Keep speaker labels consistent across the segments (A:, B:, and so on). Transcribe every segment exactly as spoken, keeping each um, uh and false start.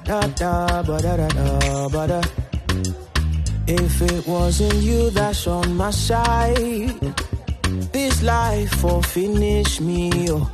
A: da da ba da da da ba da. If it wasn't you that's on my side, this life will finish me, oh.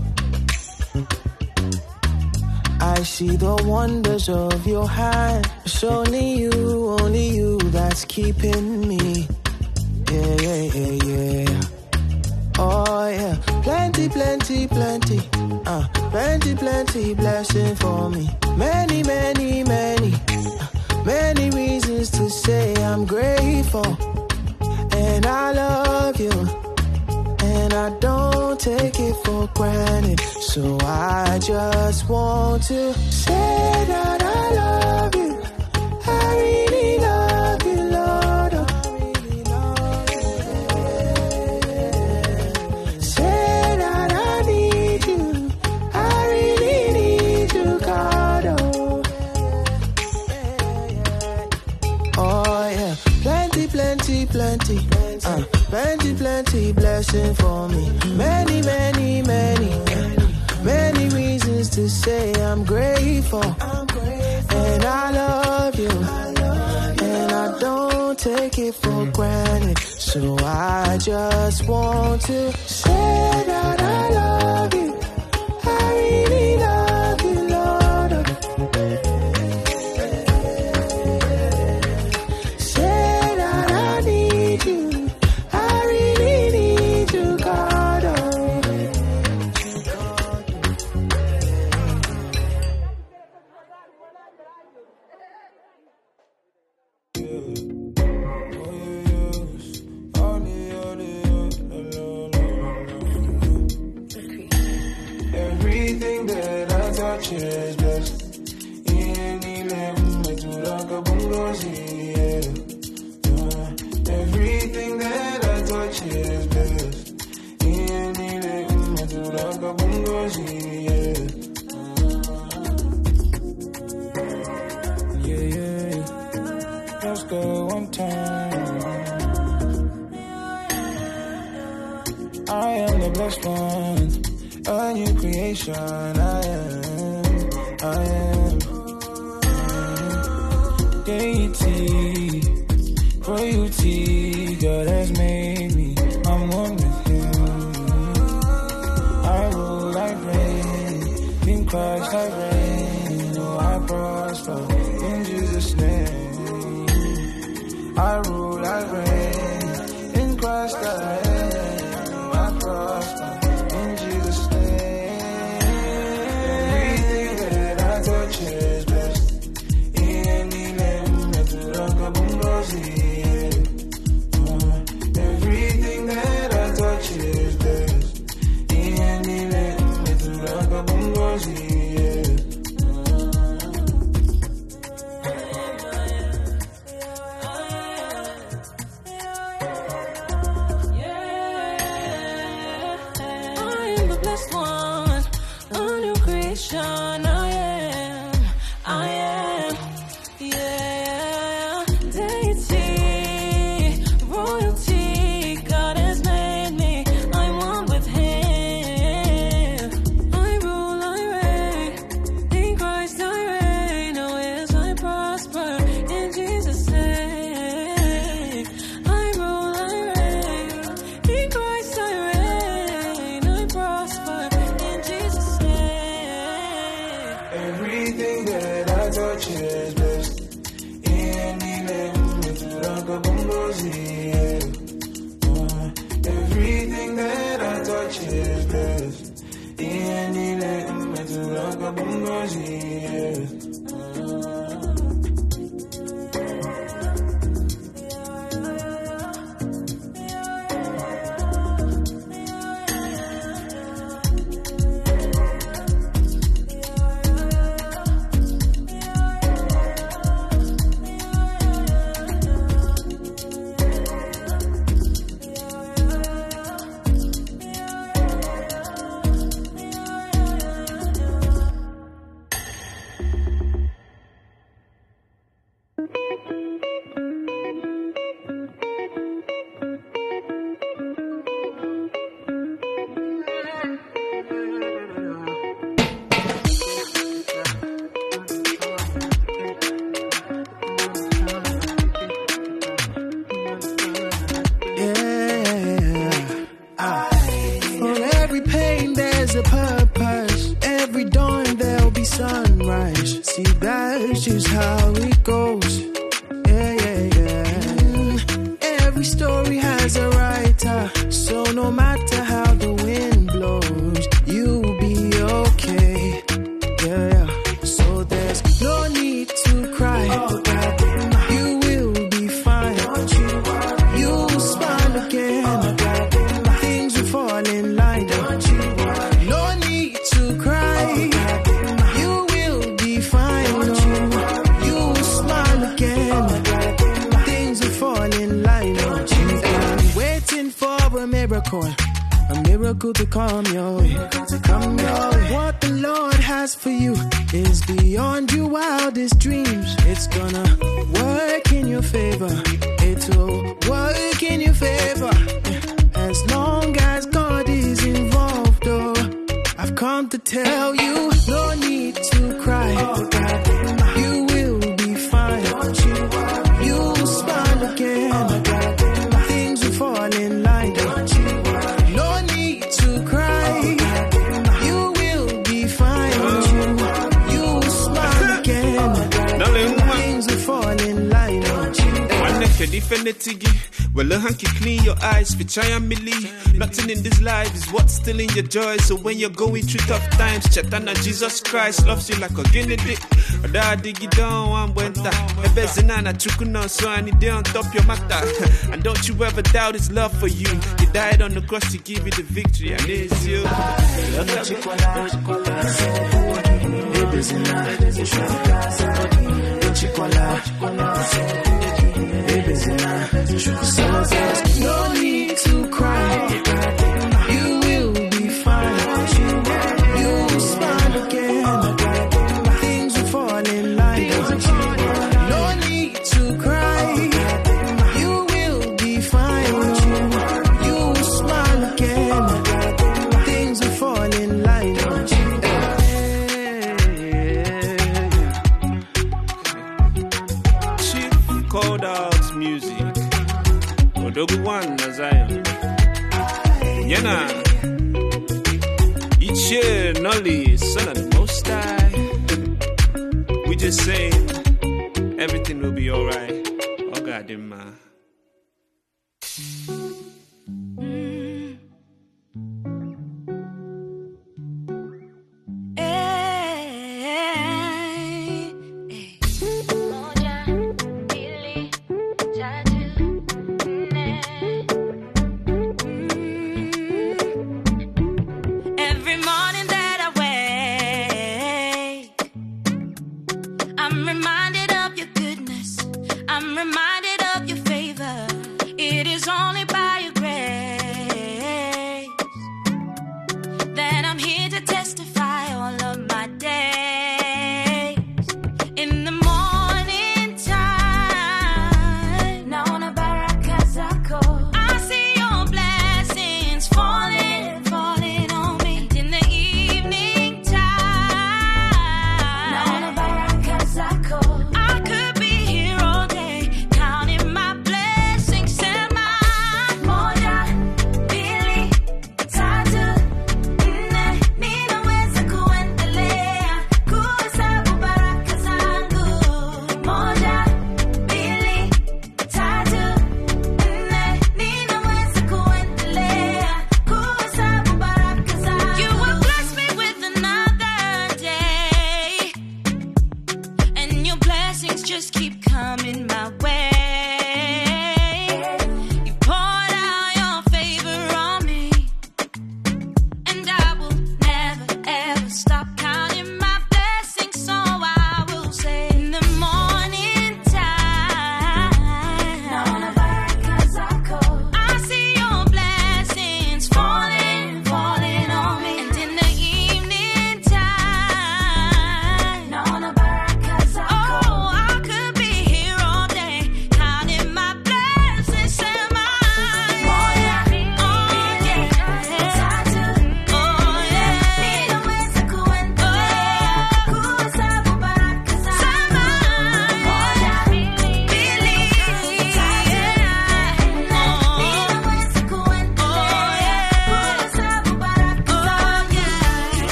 A: I see the wonders of your hand. It's only you, only you that's keeping me. Yeah, yeah, yeah, yeah. Oh yeah, plenty, plenty, plenty. Uh, plenty, plenty blessing for me. Many, many, many. Uh, many reasons to say I'm grateful. And I love you. And I don't take it for granted. So I just want to say that I love you. I really love you, Lord. Say that I need you. I really need you, God. Oh yeah, plenty, plenty, plenty. Uh, plenty, plenty blessing for me. Many, many, many, many reasons to say I'm grateful. And I love you. And I don't take it for granted. So I just want to say that I love you. I really love you, Lord. Say that I need you.
B: Everything that I touch is blessed. Everything that I touch is blessed. Yeah, yeah. Let's go one time. I am the blessed one. A new creation, I am, I am, deity, royalty, God has made me, I'm one with Him. I rule, I reign, in Christ I reign, oh I prosper, in Jesus' name. I rule, I reign, in Christ I reign, oh I prosper. Everything that I touch is blessed. Everything that I touch is blessed.
A: miracle, a miracle to come your way. Come your way. What the Lord has for you is beyond your wildest dreams. It's gonna work in your favor. It will work in your favor. As long as God is involved, oh, I've come to tell you, no need to cry. You will be fine. You'll smile again. Things will fall in line. No need to cry. You will be fine. You'll smile again. Things will fall in line.
C: Well, a hanky clean your eyes, for try and melee. Nothing in this life is what's stealing your joy. So when you're going through tough times, Chetana Jesus Christ loves you like a guinea dick. Or that dig it down one wenta. A bezinana chukuna, so I need on top your matter. And don't you ever doubt his love for you. He died on the cross to give you the victory, and it's you.
A: No need to cry. You will be fine. You'll smile again. Things will fall in line. No need to cry. You will be fine. You'll smile again. Things will fall in line.
C: Chief called out music. Odogu one Zion. Yena. Each year, Nolly, son of the Most High. We just say everything will be alright. Oh God, man.
D: I'm reminded of your favor. It is only by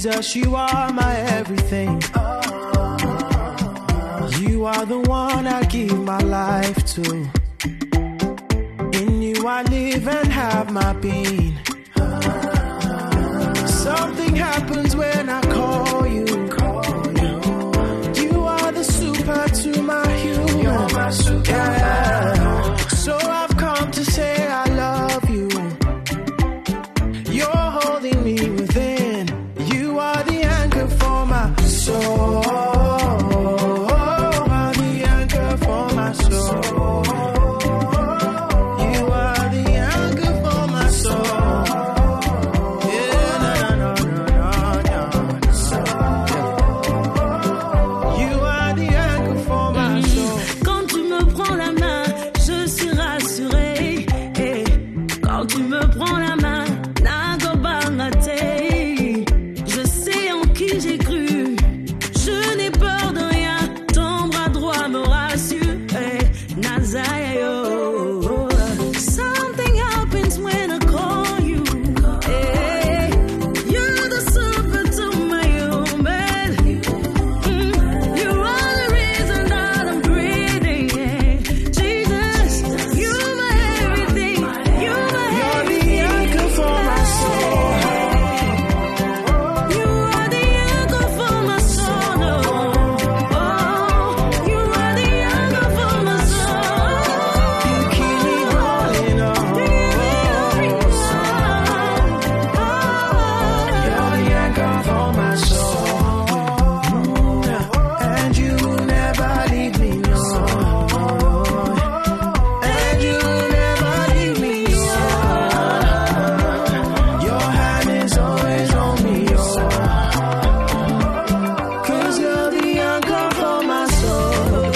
A: Jesus, you are my everything. You are the one I give my life to. In you I live and have my being. Something happens when I call you. You are the super to my human. You're my super. Yeah. So I've come to say I love you. You're holding me within. You are the anchor for my soul. The anchor for my soul. You are the anchor for my soul. Yeah, no, no, no, no, no, no. You are the anchor for my soul.
D: Quand tu me prends la main, je suis rassurée. Et quand tu me prends la main, nago bangate. Je sais en qui j'ai cru. Je n'ai peur de rien. Ton bras droit me rassure. Hey, Nazayo. Something happens when I call you. Hey, you're the super to my human. Mm, you are the reason that I'm breathing. Hey, Jesus, you're my everything. You're my
A: You're the
D: everything.
A: anchor for my soul.
D: You are the anchor for my soul. Oh, you are the anchor for my soul.
A: You keep me holding on. You're the anchor for my soul. And you never leave me, no. And you never leave me, no. Your hand is always on me, oh. Cause you're the anchor for my soul.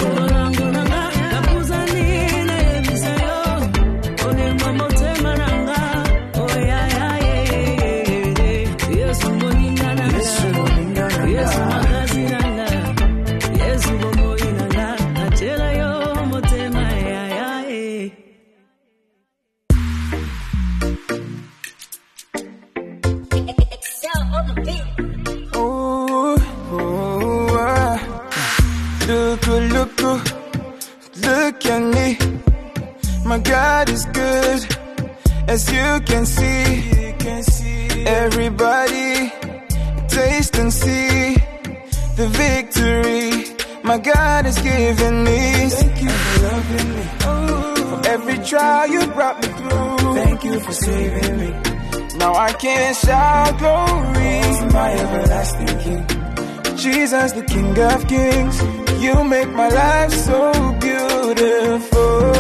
B: Ooh, ooh, ah. Look, look, look at me. My God is good, as you can see. Everybody, taste and see the victory my God has given me. Thank you for loving me. For every trial you brought me through. Thank you for saving me. Now I can shout glory to my everlasting King. Jesus, the King of Kings. You make my life so beautiful.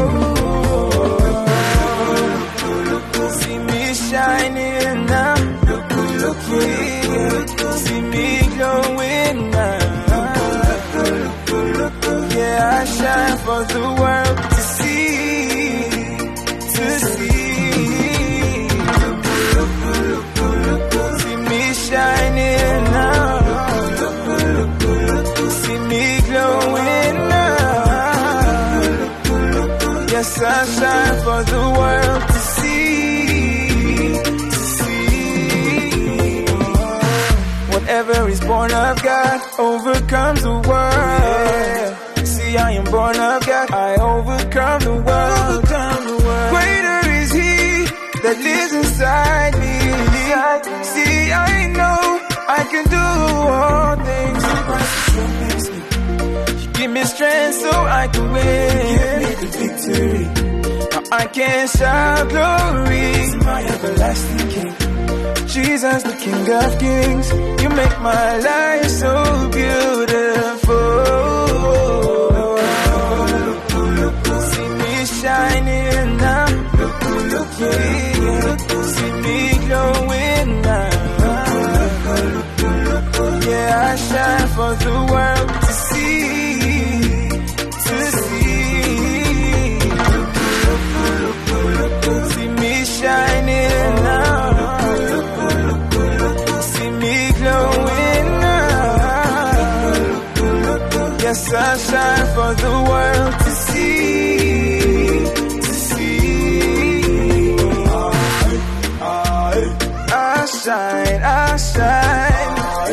B: See me shining now. See me glowing now. Yeah, I shine for the world to see, to see. See me shining now. See me glowing now. Yes, I shine for the world to see, to see. Whatever is born of God overcomes the world. See, I am born of God, I overcome the world. Greater is He that lives inside me. See, I know I can do all things. You give me strength so I can win. Give me the victory. Now I can shout glory to my everlasting King. Jesus, the King of Kings. You make my life so beautiful. See me shining now. See me glowing now. Yeah, I shine for the world to see, to see. See me shining now. See me glowing now. Yes, I shine for the world to see, to see. I shine, I shine.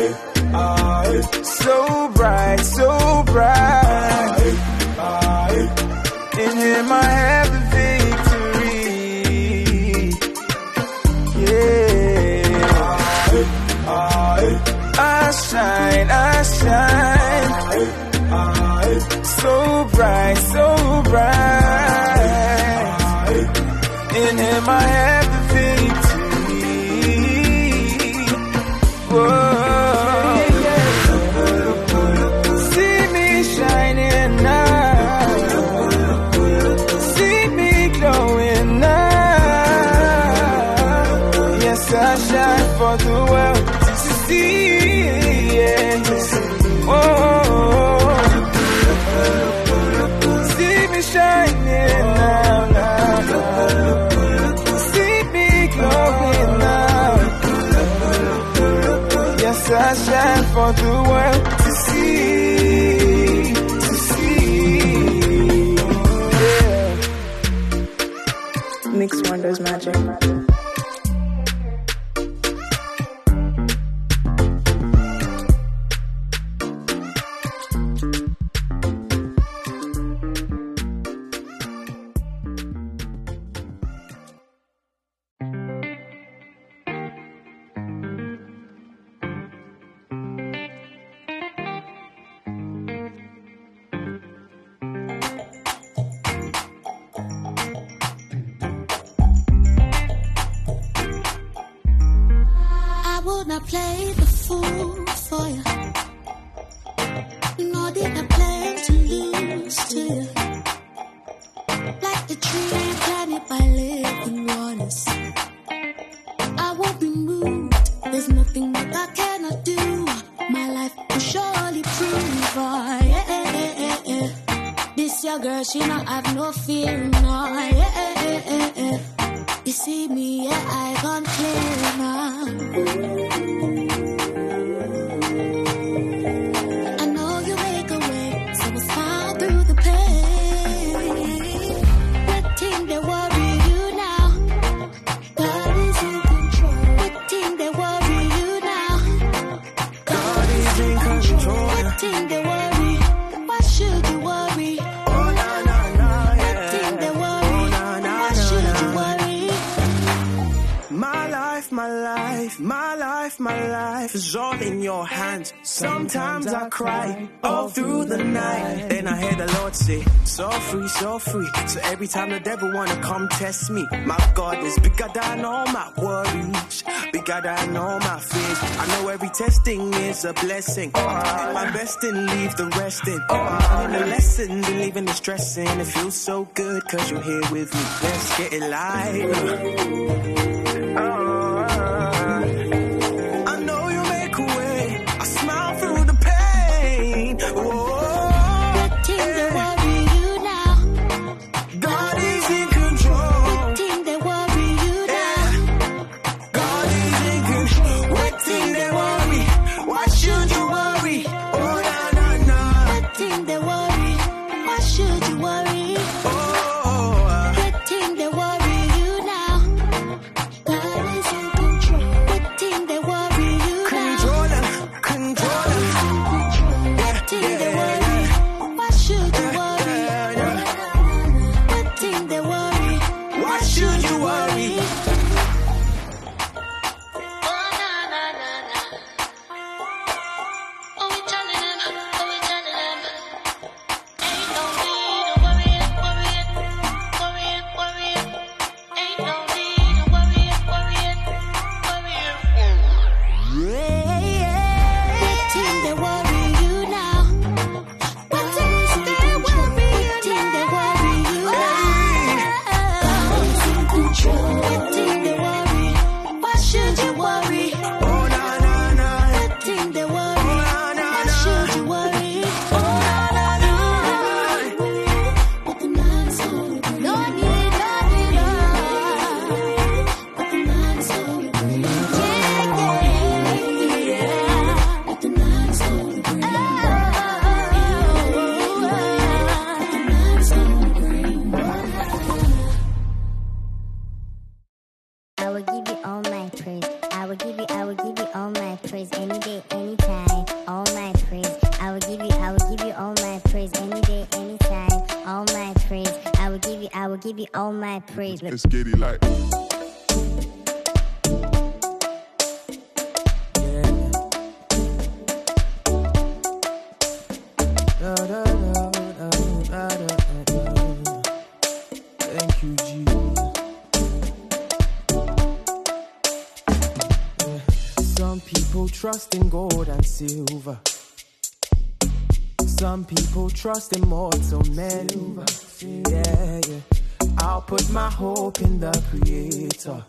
B: and my everything to me. Whoa, see me shining now, see me glowing now. Yes, I shine for the world to see. Yes. Whoa, see me shining now, now, now. See me glowing now. Yes, I shine for the world to see, to see. Yeah.
E: Mix Wonders Magic.
F: Play the fool for you, nor did I plan to lose to you. Like the tree planted by living waters, I won't be moved. There's nothing that I cannot do. My life will surely prove. Oh, yeah, yeah, yeah, yeah. This your girl, she not have no fear. No, yeah, yeah, yeah, yeah. You see me, yeah, I can't clear now.
A: My life is all in your hands. Sometimes I cry all through the night. Then I hear the Lord say, so free, so free. So every time the devil wanna come test me, my God is bigger than all my worries, bigger than all my fears. I know every testing is a blessing. I'm my best and leave the rest in. I'm learning the lessons and leaving the stressing. It feels so good cause you're here with me. Let's get it live. Oh.
G: give you all my praise.
H: Let's get it like.
A: Thank you, Jesus. Some people trust in gold and silver. Some people trust in mortal men. Yeah, yeah. I'll put my hope in the Creator.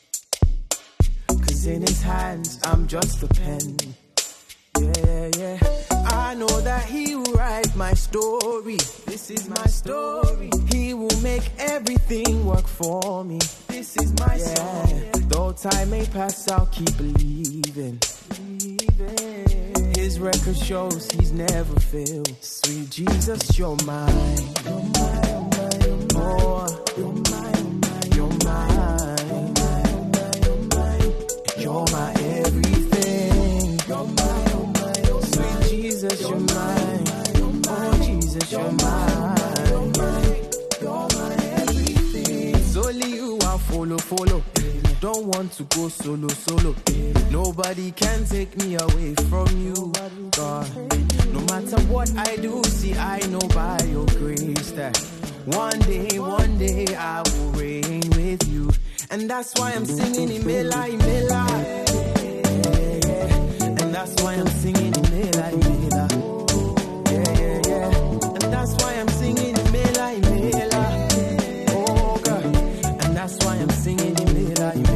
A: Cause in his hands I'm just a pen. Yeah, yeah. I know that he will write my story. This is my story. He will make everything work for me. This is my yeah. song. Though time may pass, I'll keep believing. believing. His record shows he's never failed. Sweet Jesus, you're mine. You're mine, you're mine, oh, you're mine, you're mine, you're mine, you're my everything. You're mine, sweet Jesus, you're mine. Oh, Jesus, you're mine. You're my everything. It's only you I'll follow, follow. Don't want to go solo, solo. Nobody can take me away from you, God. No matter what I do, see, I know by your grace that one day, one day I will reign with you. And that's why I'm singing Imela, Imela. Yeah, yeah. And that's why I'm singing Imela, Imela. Yeah, yeah, yeah. And that's why I'm singing Imela, Imela. Oh, God. And that's why I'm singing Imela, Imela.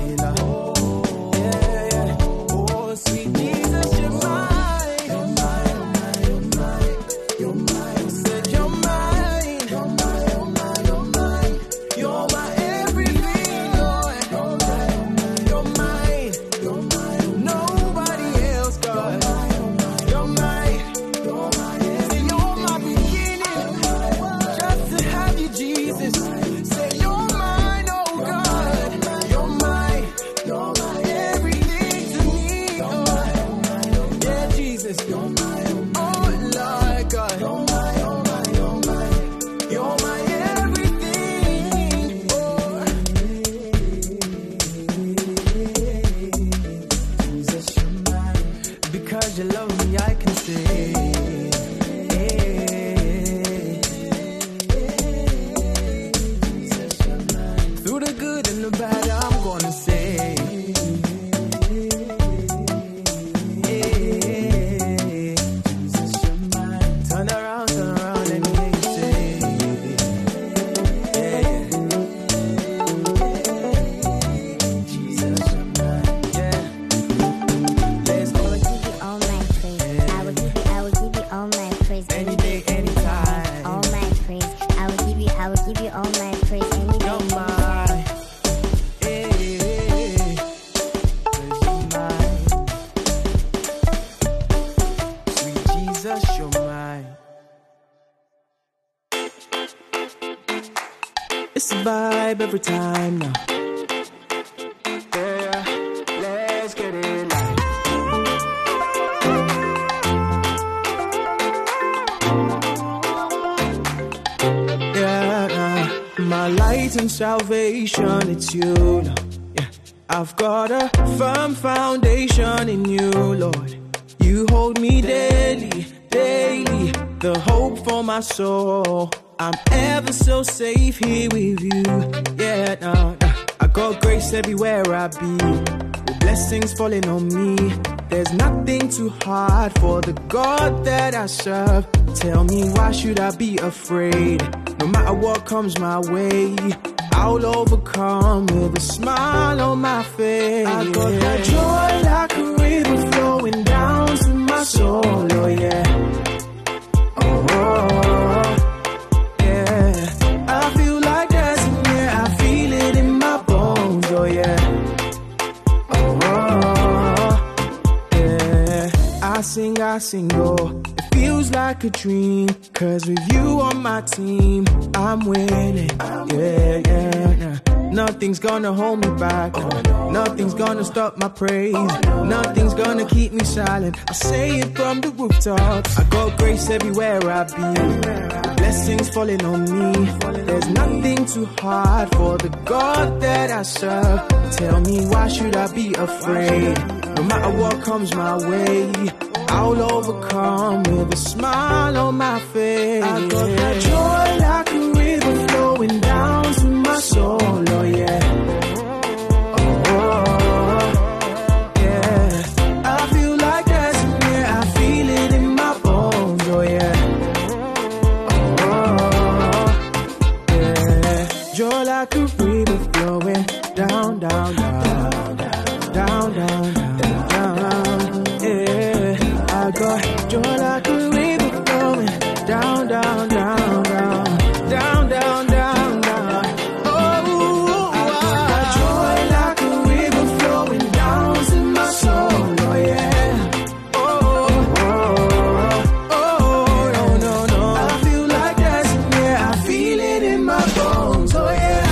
A: Every time now. Yeah, let's get it live. Yeah, my light and salvation, it's you, Lord. Yeah, I've got a firm foundation in you, Lord. You hold me daily, daily, the hope for my soul. I'm ever so safe here with you. Yeah, nah, nah. I got grace everywhere I be, with blessings falling on me. There's nothing too hard for the God that I serve. Tell me, why should I be afraid? No matter what comes my way, I'll overcome with a smile on my face. I got that joy like a river flowing down to my soul. Oh yeah. Oh. oh. Oh yeah, oh, oh yeah. I sing, I sing, oh. It feels like a dream, cause with you on my team, I'm winning. Yeah, yeah, yeah. Nothing's gonna hold me back. Nothing's gonna stop my praise. Nothing's gonna keep me silent. I say it from the rooftops. I got grace everywhere I be, blessings falling on me. There's nothing too hard for the God that I serve. Tell me, why should I be afraid? No matter what comes my way, I'll overcome with a smile on my face. I got that joy like a river flowing down to my soul. Oh yeah. Oh, oh yeah. You're like a river flowing down, down, down, down, down, down, down. Yeah, I got you're like a river flowing down, down, down, down, down, down, down, down. Oh, I got joy like a river flowing down to my soul. Oh yeah. Oh, oh, oh, no, no, no. I feel like dancing, yeah. I feel it in my bones. Oh yeah.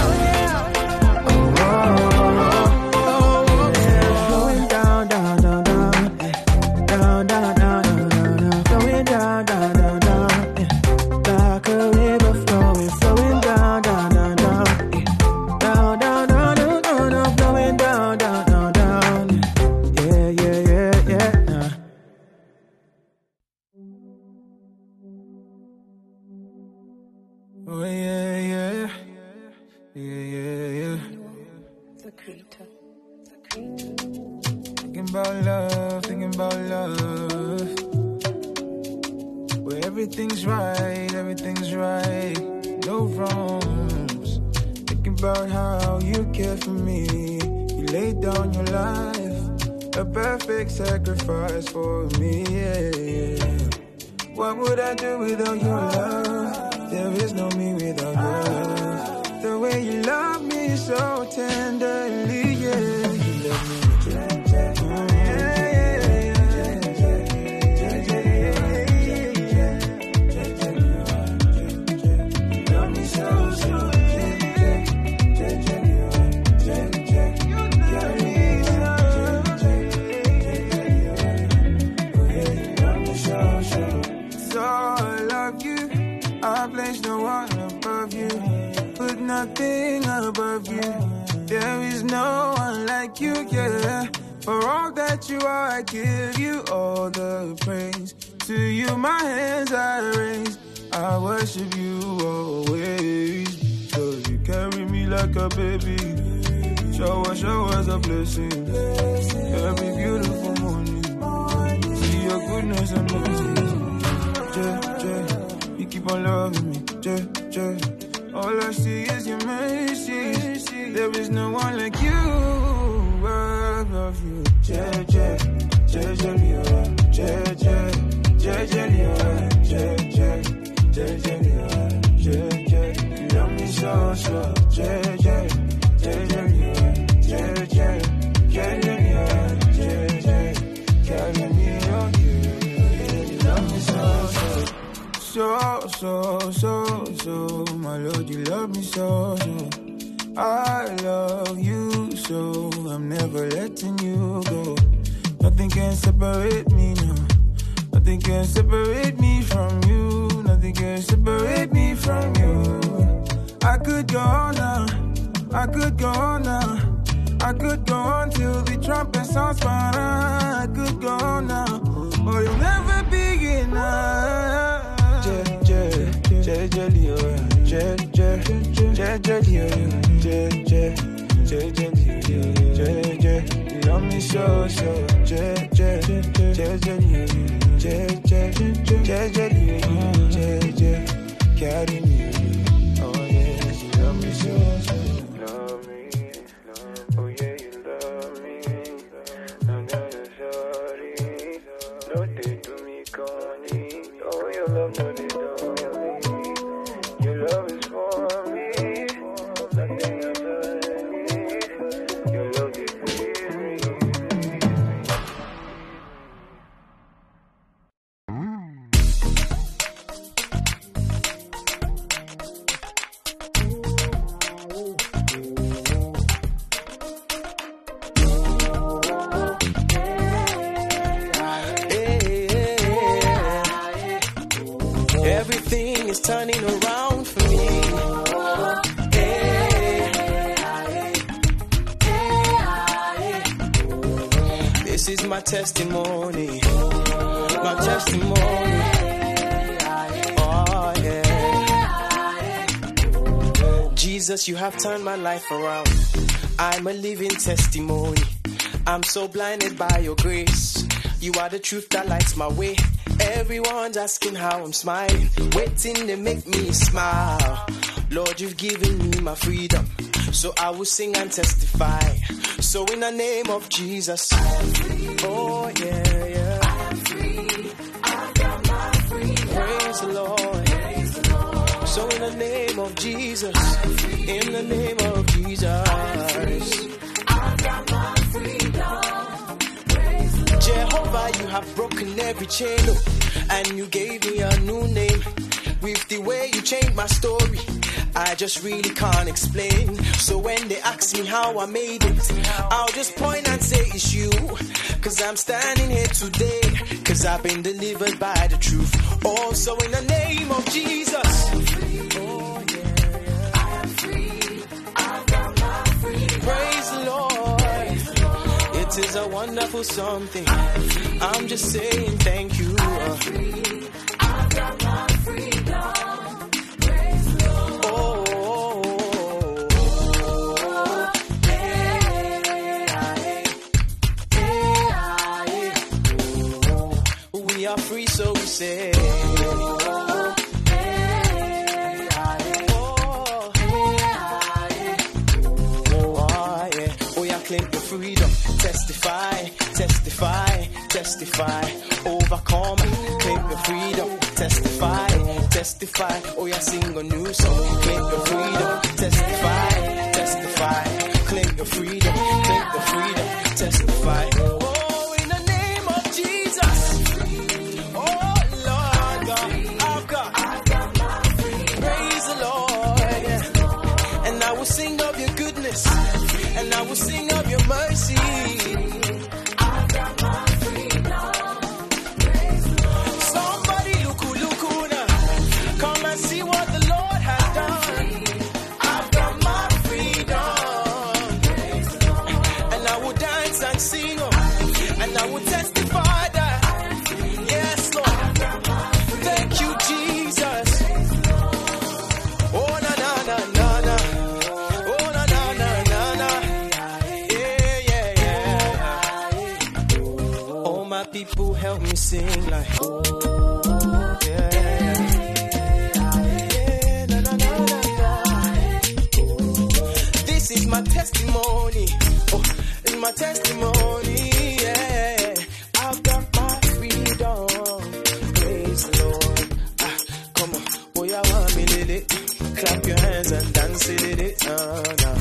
B: Oh yeah, yeah, yeah, yeah, yeah.
E: The creator, the creator.
B: Thinking about love, thinking about love. Where everything's right, everything's right, no wrongs. Thinking about how you care for me. You laid down your life, a perfect sacrifice for me. Yeah, yeah. What would I do without your love? There is no me without your love. The way you love me so tenderly, yeah. You love me. Oh, yeah, yeah, yeah. Love me so, so. So I love you. I place no one above you, put nothing above you. There is no one like you, yeah. For all that you are, I give you all the praise. To you my hands I raise, I worship you always. Cause you carry me like a baby, shower, showers of blessings. Every beautiful morning, see your goodness and mercy. Yeah, yeah. You keep on loving me, yeah, yeah. All I see is your mercy. There is no one like you. I love you, yeah, yeah, yeah, yeah, yeah, yeah, yeah, yeah, yeah, yeah, yeah. You love me so, so, yeah, yeah, yeah, yeah, yeah, yeah, yeah, yeah, yeah, yeah. Carry me on you. You love me so, so. So, so, so, so, my Lord, you love me so, so. I love you so, I'm never letting you go. Nothing can separate me now. Nothing can separate me from you. Nothing can separate me from you. I could go on now. I could go on now. I could go on till the trumpet sounds fine. I could go on now, but you'll never be enough. Je, je, je, je, je, je, je, je, je, you love me so, so, je, je, je, je, je, je, je, je, carry me, oh yeah, you love me so, so. Love me, oh yeah, you love me, I'm gonna sorry, no te do me con oh your love, no te do. Love is for me, nothing else I need. Your love is for me.
A: Everything is turning around for me. This is my testimony, my testimony. Oh yeah. Jesus, you have turned my life around. I'm a living testimony. I'm so blinded by your grace. You are the truth that lights my way. Everyone's asking how I'm smiling, waiting to make me smile. Lord, you've given me my freedom, so I will sing and testify. So in the name of Jesus, I am free. Oh yeah, yeah. I am free. I've got my freedom. Praise the Lord. Praise the Lord. So in the name of Jesus, I am free. In the name of Jesus, I am free. I've got my freedom. Praise the Lord. Jehovah, you have broken every chain, oh, and you gave me a new name. With the way you changed my story, I just really can't explain. So when they ask me how I made it, I'll just point and say it's you. Cause I'm standing here today, cause I've been delivered by the truth. Also in the name of Jesus, oh yeah, yeah. I am free. I've got my freedom. Praise the Lord. Praise the Lord. It is a wonderful something. I'm just saying thank you. I've got my freedom. We are free, so we say. Oh, hey, oh, hey, oh, yeah. Oh, yeah, claim your freedom. Testify, testify, testify. Overcome, claim your freedom. Testify, testify. Oh, yeah, sing a new song. Claim your freedom. Testify, testify. Claim your freedom. Claim your freedom. Testify. Oh, in the name of Jesus. Sing of your goodness, and I will sing of your mercy. I've got my freedom. Somebody look, look, now. Come and see what the Lord has done. I've got my freedom, and I will dance and sing, and I will testify that. Yes, Lord. Thank you, Jesus. Oh na na na na na. People help me sing like, oh, yeah, yeah, na, na, na, na, na. This is my testimony, oh, it's my testimony, yeah. I've got my freedom, praise the Lord. Ah, come on, boy, I want me did it. Clap your hands and dance it, it, uh, nah.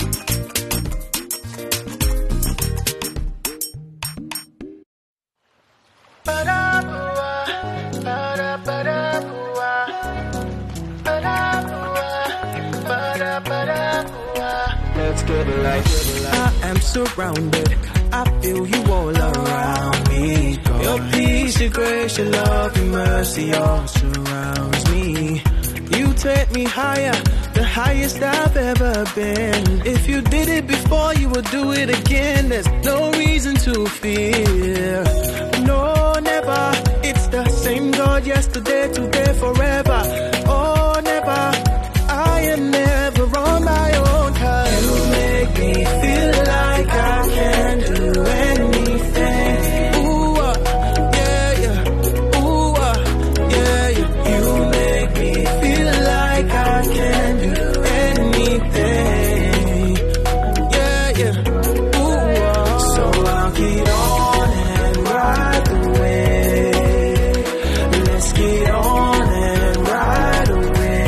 A: Let's get it like it. I am surrounded. I feel you all around me. God. Your peace, your grace, your love, your mercy all surrounds me. You take me higher, the highest I've ever been. If you did it before, you will do it again. There's no reason to fear. No, never. It's the same God yesterday, today, forever. Oh, never. I am never on my own, cause you make me feel like I can do anything. Ooh, uh, yeah, yeah. Ooh, uh, yeah, yeah. You make me feel like I can do anything. Yeah, yeah. Ooh, uh, so I'll get on and ride the wave. Let's get on and ride away.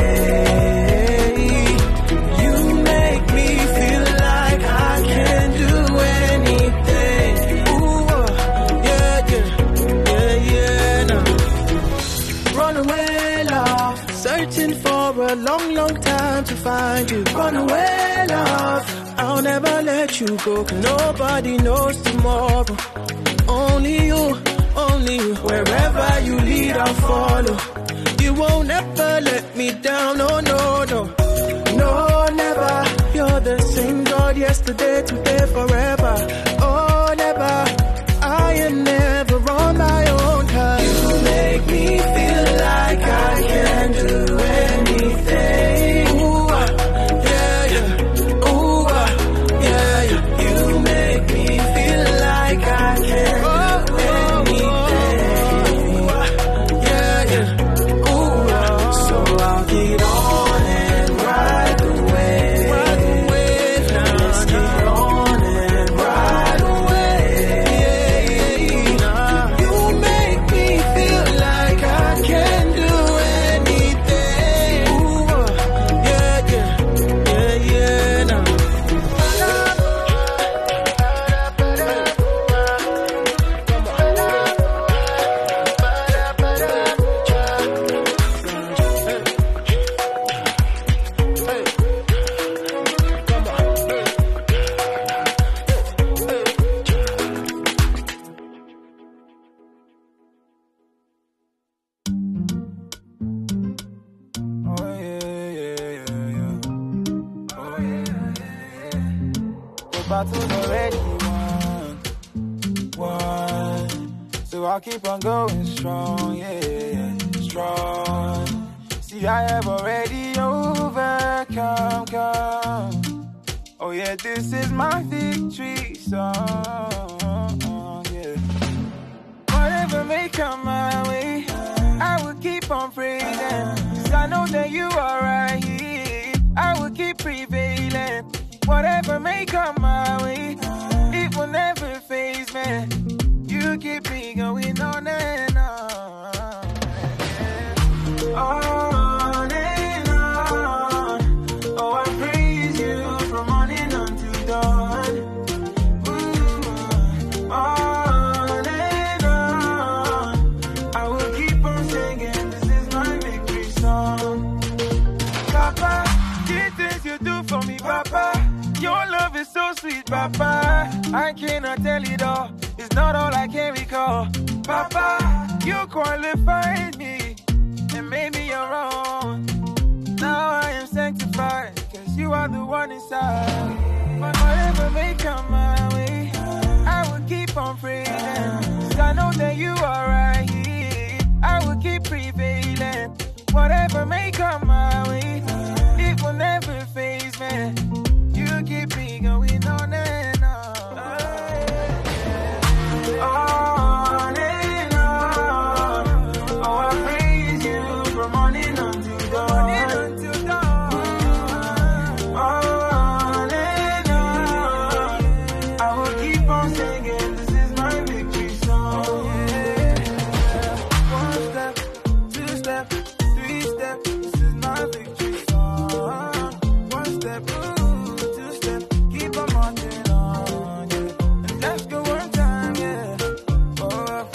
A: Searching for a long, long time to find you. Run away, love. I'll never let you go. Nobody knows tomorrow. Only you, only you. Wherever you lead, I'll follow. You won't ever let me down. No, no, no. No, never. You're the same God yesterday, today, forever. Oh, never. I am never on my own, cause you make me feel like I can do anything. Ooh, uh, yeah, yeah. Ooh, uh, yeah, yeah. You make me feel like I can do anything. Ooh, uh, yeah, yeah. Ooh, uh, so I'll get on and ride.
B: the battle's already won, won. So I'll keep on going strong, yeah, strong. See, I have already overcome, come. Oh yeah, this is my victory song, yeah. Whatever may come my way, I will keep on praising, 'cause I know that you are right here. I will keep prevailing. Whatever may come my way, it will never faze me. You keep me going on and on, yeah. On and on. Oh, I praise you from morning until dawn. Ooh, on and on. I will keep on singing. This is my victory song. Papa, the things you do for me, Papa. Your love is so sweet, Papa. I cannot tell it all. It's not all I can recall. Papa, you qualified me and made me your own. Now I am sanctified, 'cause you are the one inside. But whatever may come my way, I will keep on praising, 'cause I know that you are right here. I will keep prevailing. Whatever may come my way, it will never faze me. You keep me going on and on. On and on. Oh, I praise you from morning until dawn. Until dawn. On and on. I will keep on singing. This is my victory song. Yeah. One step, two step, three step. This is my victory song. One step, ooh, two step. Keep on marching on, yeah. And let's go one time, yeah. Oh,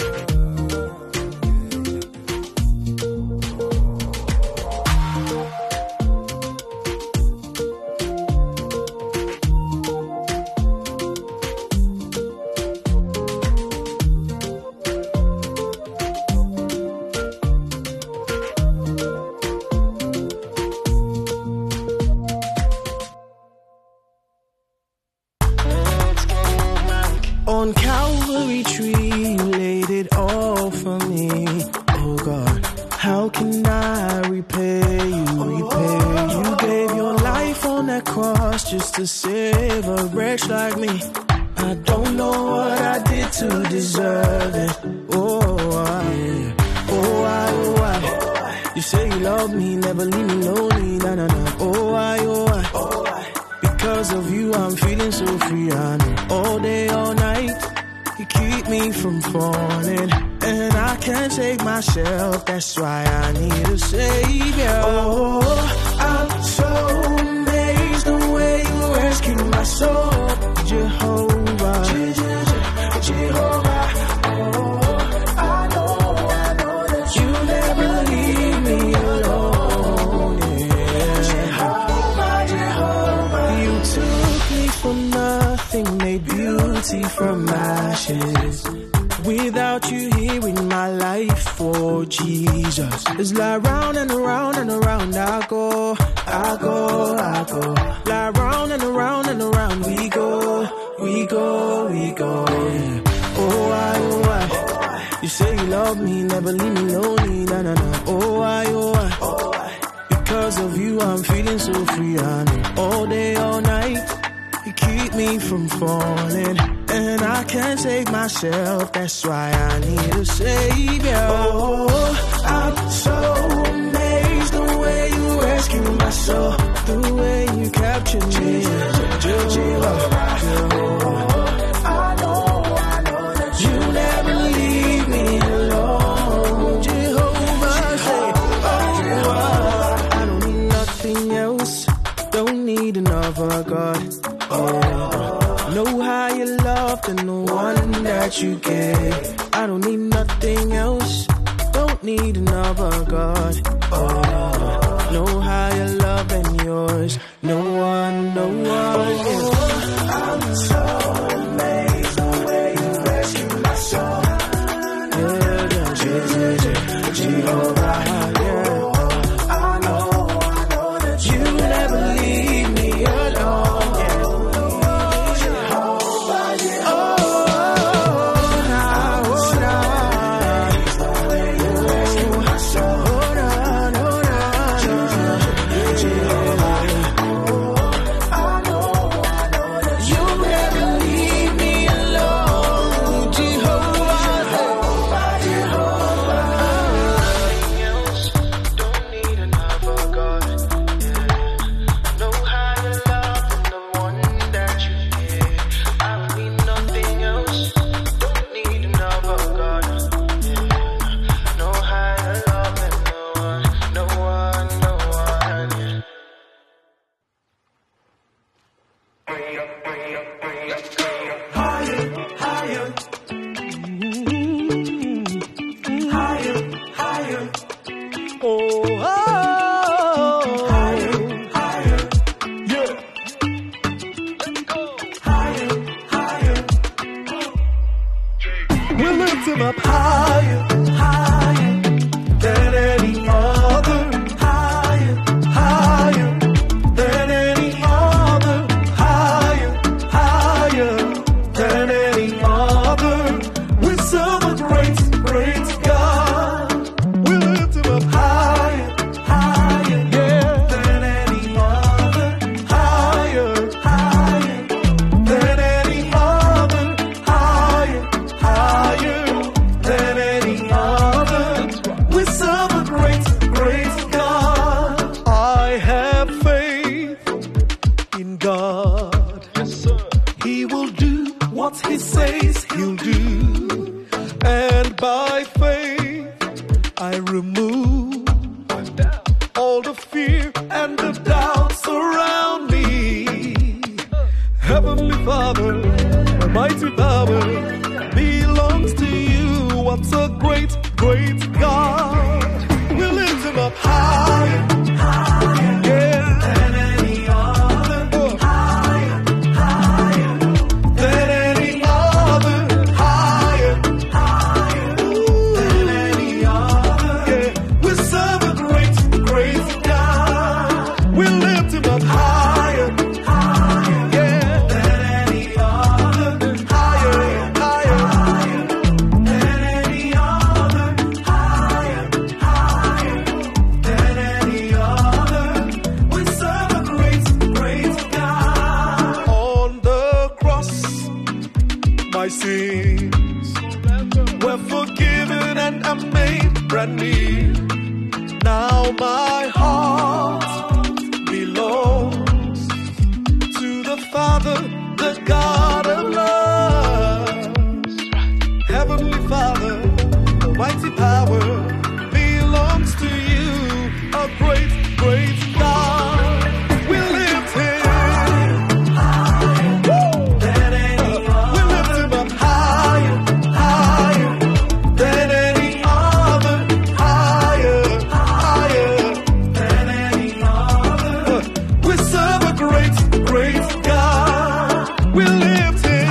A: On Calvary tree, you laid it all for me. Oh God, how can I repay you, repay you? You gave your life on that cross just to save a wretch like me. I don't know what I did to deserve it. Oh, I, oh, I, oh, I. You say you love me, never leave me lonely, na na na. Oh, I, oh, I. Because of you, I'm feeling so free. I know all day, all night, you keep me from falling, and I can't save myself. That's why I need a savior. Oh, I'm so amazed the way you rescue my soul, Jehovah, Jehovah. Oh, I know, I know that you never leave me alone. Yeah. Jehovah, Jehovah. You took me from nothing, made beauty from ashes. Without you here in my life, oh Jesus, it's like round and around and around I go, I go, I go. Like round and around and around we go, we go, we go. Yeah. Oh, I, oh, I. You say you love me, never leave me lonely, na na na. Oh, I, oh, I. Because of you, I'm feeling so free. I know all day, all night, you keep me from falling, and I can't save myself. That's why I need a savior. Oh, I'm so amazed the way you rescue my soul, the way you captured me. Jehovah, I know, I know that you never leave me alone. Jehovah, say, oh, I don't need nothing else, don't need another God. Oh, know how you loved and the one that you gave. I don't need nothing else, don't need another God. Oh, know how you love and yours, no one, no one. Yeah. I'm so amazed the way you rescue my soul. Yeah, yeah, yeah, yeah, Jehovah, yeah. I know, I know that you never leave me alone. Yeah. Higher, higher. Higher, higher. Oh, oh. Higher, higher. Yeah. Higher, higher. We'll lift him up higher, higher than any other. Higher, higher than any other. Higher, higher than any other. We serve a great, great God. We lift him up higher, higher, yeah, than any other. Higher, higher than any other. Higher, higher than any other. We serve a great, great God. I have faith in God. Yes, sir. He will do what he says he'll do. And by faith, I remove all the fear and the doubts around me. Heavenly Father, mighty power belongs to you. What's a great, great God? We lift him up higher, higher, yeah, than any other. Oh. Higher, higher than any other. Higher, higher than any other. Yeah, we serve a great, great God. We lift him up higher, higher, yeah, than any other. Higher, higher than any other. Higher, higher than any other. We serve a great, great God. On the cross, my sins were forgiven and I'm made brand new. Now my heart belongs to the Father, the God of love. Heavenly Father, almighty power belongs to you. A great, great God. We lift him. Woo! We lift him up higher, higher than any other. Higher, higher than any other. We serve a great, great God. We lift him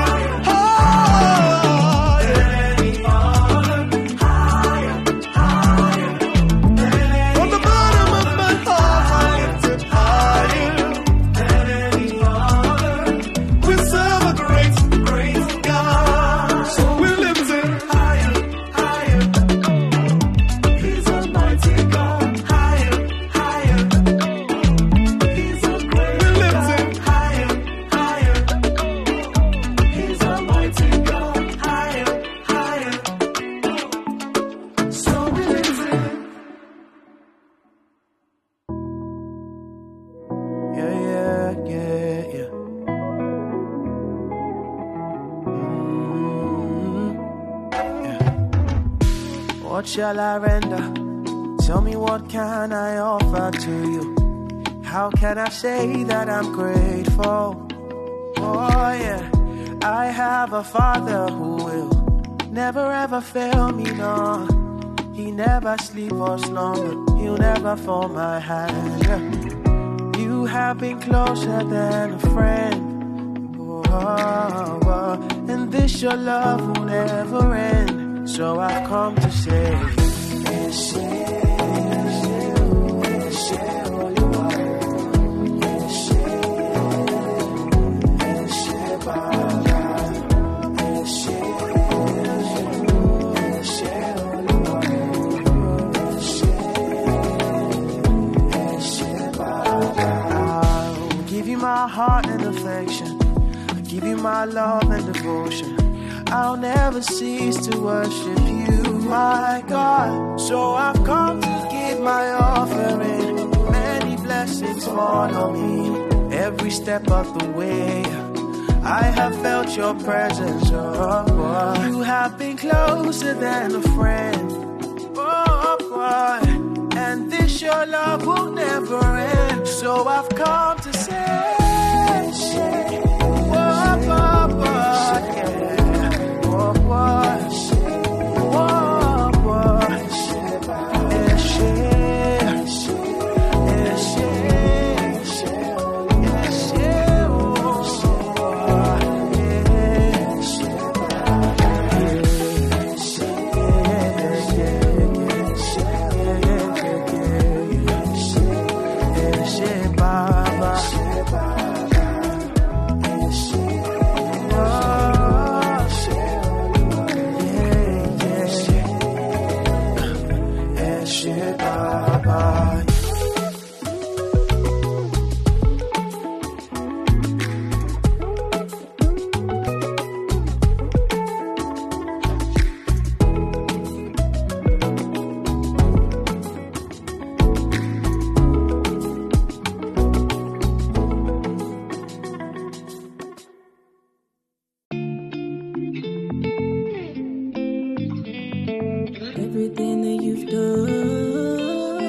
A: higher than any other. Higher, higher from the bottom of my heart, I lift him higher than any other. We serve a great, great God. So we lift him higher, higher. He's a mighty God. Higher, higher. He's a great we lift him higher, higher. He's a mighty God. Higher, higher. So we lift him. Yeah, yeah, yeah, yeah. Mm, yeah. What shall I render? Tell me, what can I offer to you? How can I say that I'm grateful? Oh yeah, I have a Father who will never ever fail me, no. He never sleep or slumber, he'll never fall my hand. Yeah. You have been closer than a friend. Oh, oh, oh. And this your love will never end. So I've come to say, yes, yes, yes, yes, all you are. Yes, yes, yes, Baba. Yes, yes, yes, yes, all you are. Yes, yes, yes, Baba. I'll give you my heart and affection. I'll give you my love and devotion. I'll never cease to worship you, my God. So I've come to give my offering. Many blessings fall on me. Every step of the way, I have felt your presence, oh boy. You have been closer than a friend, oh boy. And this your love will never end. So I've come to say, say
D: everything that you've done.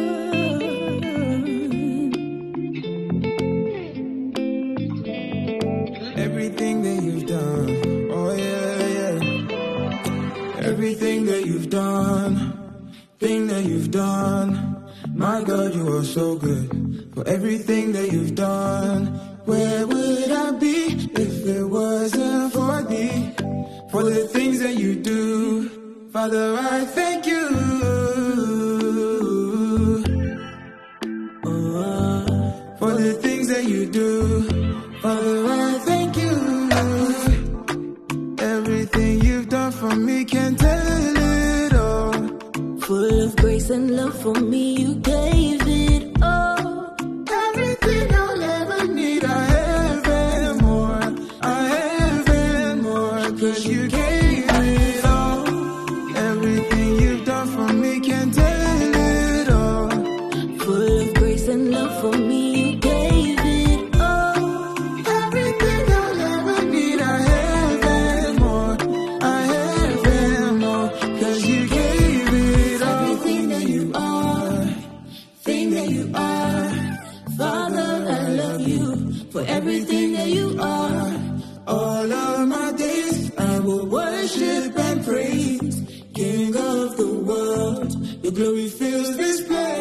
B: Everything that you've done, oh yeah, yeah. Everything that you've done, thing that you've done. My God, you are so good. For everything that you've done, where would I be if it wasn't for thee? For the things that you do, Father, I thank you. Uh, for the things that you do, Father, I thank you. Everything you've done for me, can't tell it all.
D: Full of grace and love for me, you gave it all.
B: Everything I'll ever need, I have and more. I have and more, cause you gave it all. Everything you've done for me, can't tell it all.
D: Full of grace and love for me, you gave it all.
B: Everything I'll ever need, I have and more. I have and more, cause you gave it all.
D: Everything that you are, thing that you are. Father, I love you for everything that you are.
B: All of my days I will worship and praise, King of the world. Your glory fills this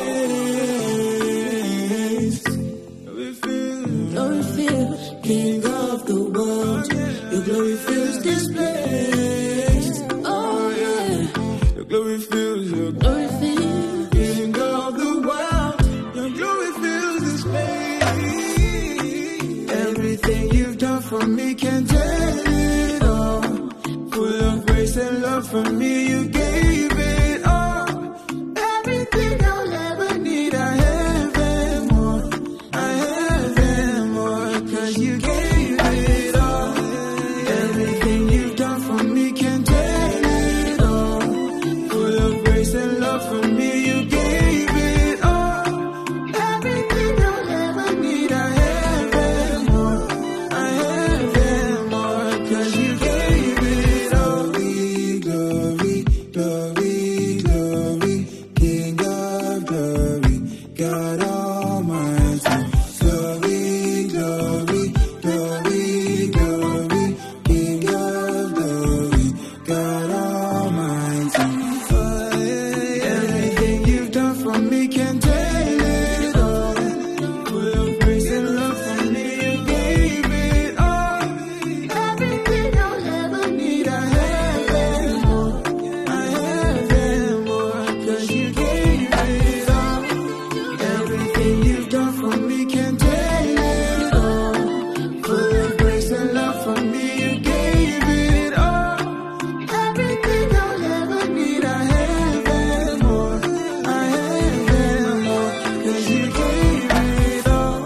B: place. Glory fills,
D: Glory fill,
B: King of the world. Your glory fills this place.
D: oh yeah.
B: Your glory fills, your
D: Glory fill,
B: King of the world. Your glory fills this place. Everything you've done for me, can't tell it all. Full of grace and love for me, you gave it all. Everything I'll ever need, I have and more. I have and more, cause you gave it all. Everything you've done for me, can't tell it all. Full of grace and love for me, you gave it all. Everything I'll ever need, I have and more. I have and more, cause you gave it all. Glory, glory, glory, glory, King of glory, God Almighty. Glory, glory, glory, glory, King of glory, God Almighty. Everything you've done for me, can't tell it all. Full of grace and love for me, you gave it all. Everything I'll ever need, I have and more. I have and more, cause you gave it all. Everything you've done for me, can't tell it all. Full of grace and love for me, you gave it all. Everything I'll ever need, I have and more. I have and more, cause you gave it all.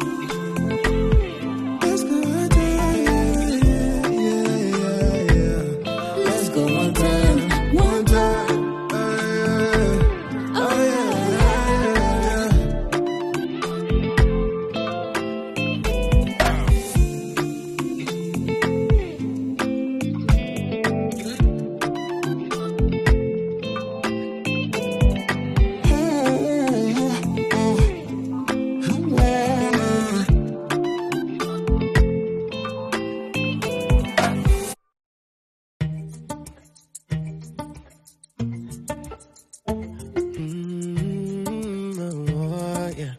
B: Let's go one time, yeah, yeah, yeah, yeah. Let's go one time, one time. Oh yeah, oh yeah, yeah, yeah. Mm, oh, yeah.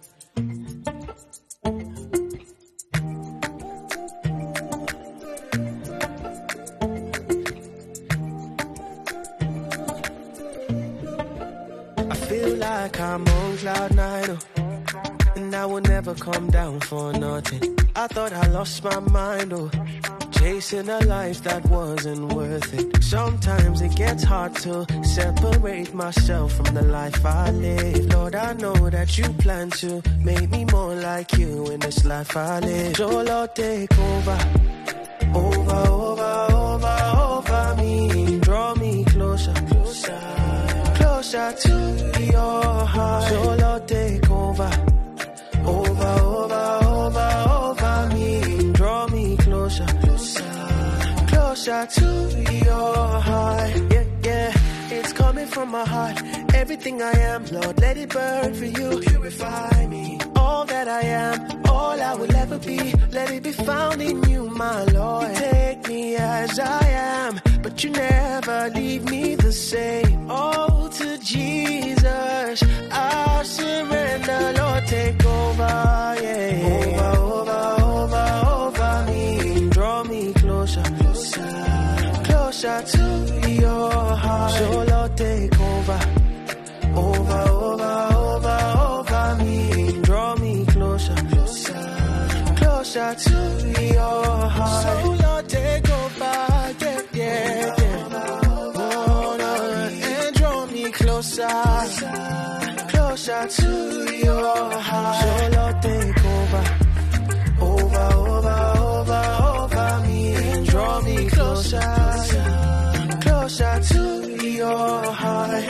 B: I feel like I'm on cloud nine, oh, and I will never come down for nothing. I thought I lost my mind, oh, chasing a life that wasn't worth it. Sometimes it gets hard to separate myself from the life I live. Lord, I know that you plan to make me more like you in this life I live. So Lord, take over, over, over, over, over me. Draw me closer, closer, closer to your heart. So Lord, take over, over, over, over, over me. Draw me closer, closer, closer to your heart. Yeah, yeah, it's coming
A: from my heart. Everything I am, Lord, let it burn for you. Purify me. All that I am, all I will ever be, let it be found in you, my Lord. You take me as I am, but you never leave me the same. Oh, to Jesus, I surrender, Lord, take over, yeah. Over, over, over, over me. Draw me closer, closer, closer to your heart. So, Lord, take over, over, over, over, over me. Draw me closer, closer, closer to your heart. So, Lord, take over, yeah, yeah, yeah. Oh, Lord, and draw me closer, closer to your heart. So, Lord, take over, over, over, over, over me. And draw me closer, closer to your heart.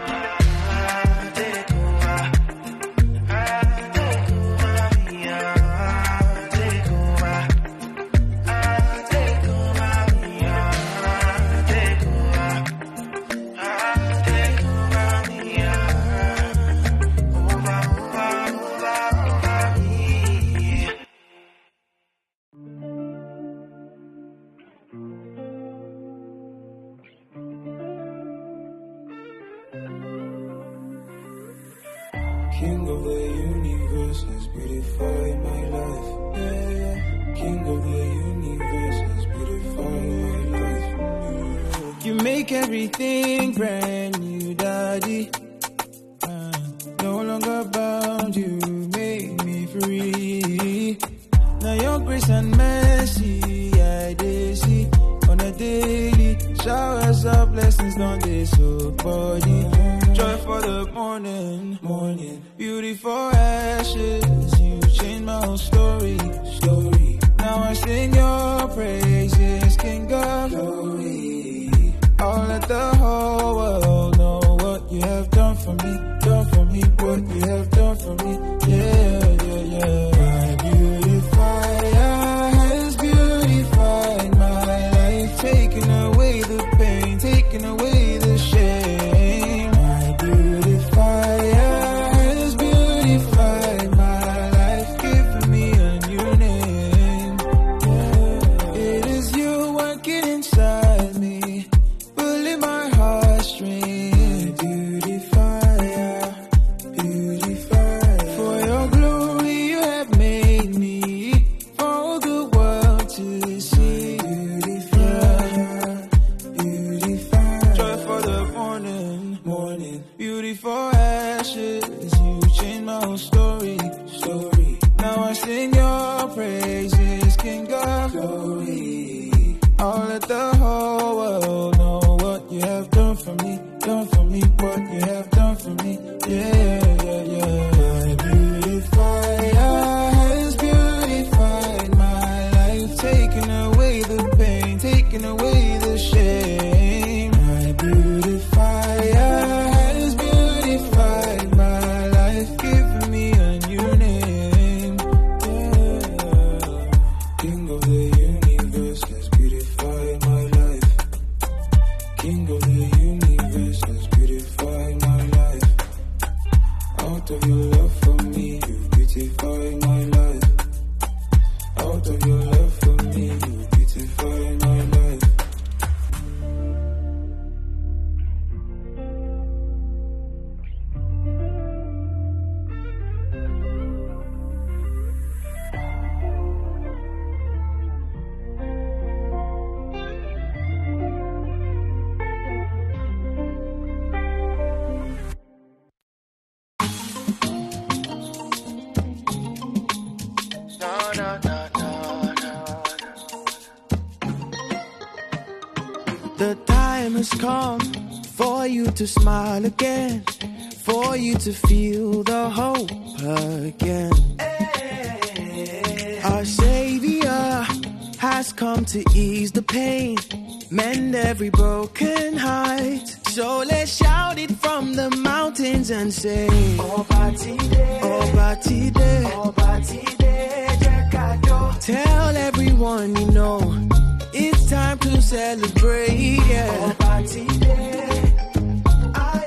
B: King of the universe has beautified my life. Yeah, yeah. King of the universe has beautified my life. Yeah. You make everything brand new, Daddy. Uh, no longer bound, you make me free. Now your grace and mercy, I did see on a daily. Showers of blessings, don't they so body. Joy for the morning, morning. Beautiful ashes, you changed my whole story, story. Now I sing your praises, King of glory. I'll let the whole world know what you have done for me, done for me, what you have done for me. Yeah, yeah, yeah. My beautifier has beautified my life, taking away the pain, taking away the shame. My beautifier has beautified my life, giving me a new name. Yeah. It is you working inside me, pulling my heartstrings. Beautifier, beautifier. For your glory you have made me, for the world to see. Beautifier, beautifier. Joy for the morning, morning. Beautiful ashes, you changed my whole story, story. Now I sing your praises, King of glory. I'll let the whole world know what you have done for me, done for me, what you have done for me. Yeah, yeah, yeah. My beautifier has beautified my life, taking away the pain, taking away the shame. My beautifier has beautified my life, giving me a new name. Yeah. King of the universe has beautified my life. King of the universe has beautified my life. Out of your love for me, you beautified my life. Out of your love for me, you beautified my life.
A: No, no, no, no, no. The time has come for you to smile again, for you to feel the hope again. Our Savior has come to ease the pain, mend every broken heart. So let's shout it from the mountains and say, Obatide, Obatide, Obatide, Jekado. Tell everyone you know, it's time to celebrate, yeah. Obatide, I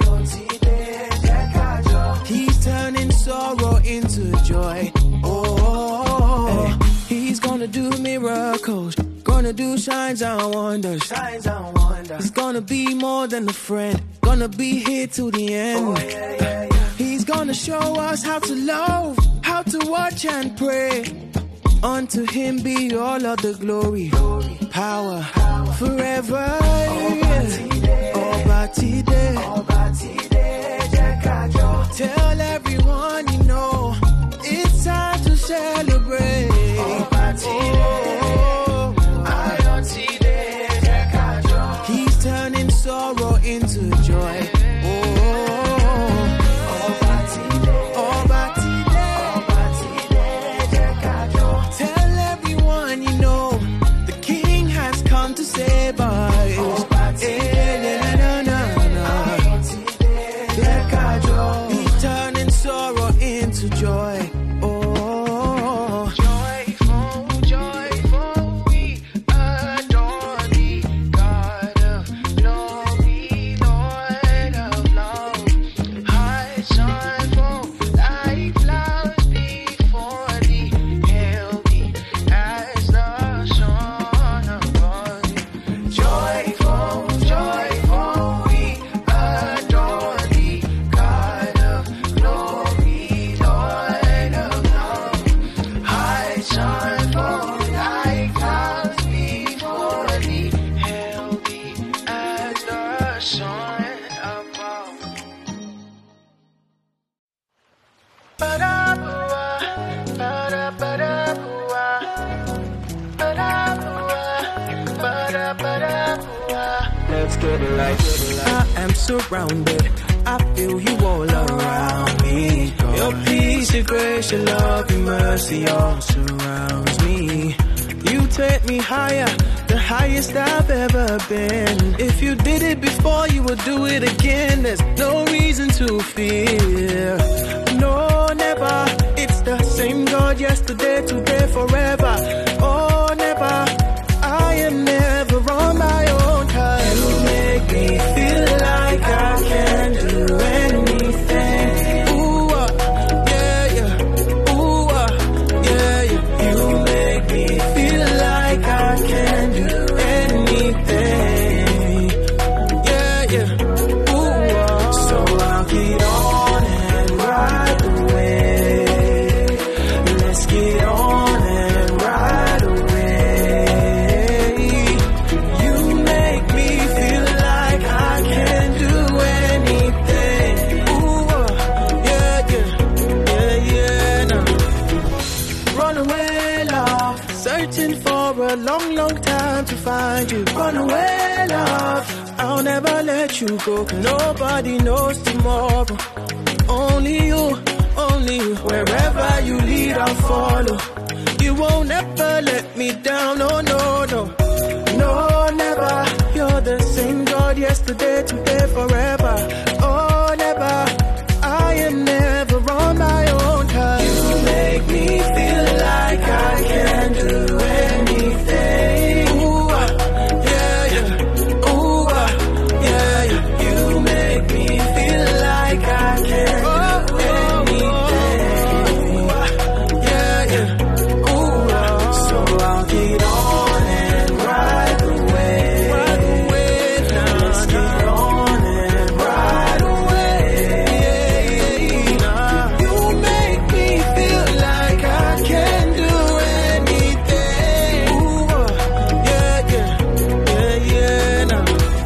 A: gonna do signs and wonders. Signs and wonders. He's gonna be more than a friend. Gonna be here till the end. Oh, yeah, yeah, yeah. He's gonna show us how to love, how to watch and pray. Unto him be all of the glory, glory. Power, power forever. Obatide, Obatide, Jekajo. Tell everyone you know it's time to celebrate. Obatide, Ayotide, Jekajo. He's turning sorrow into joy. I am surrounded, I feel you all around me. Your peace, your grace, your love, your mercy all surrounds me. You take me higher, the highest I've ever been. If you did it before, you will do it again. There's no reason to fear. No, never. It's the same God yesterday, today, forever. Oh, never. I am never on my own. Cause you make me feel like I can do anything. Ooh, uh, yeah, yeah. Ooh, uh, yeah, yeah. You make me feel like I can do anything. Yeah, yeah. Ooh, uh, so I'll get on and ride away. Let's get on and ride away. A long, long time to find you. Run away, love. I'll never let you go. Cause nobody knows tomorrow. Only you, only you. Wherever you lead, I'll follow. You won't ever let me down. No, no, no. No, never. You're the same God yesterday, today, forever. Oh, never. I am never on my own. Cause you make me feel like I can do anything. Ooh, uh, yeah, yeah. Ooh, uh, yeah, yeah. You make me feel like I can do anything. Ooh, uh, yeah, yeah. Ooh, uh, so I'll get on and ride away. Ride away now. Let's get on and ride away. Nah. You make me feel like I can do anything. Ooh, uh, yeah, yeah, yeah, yeah, nah.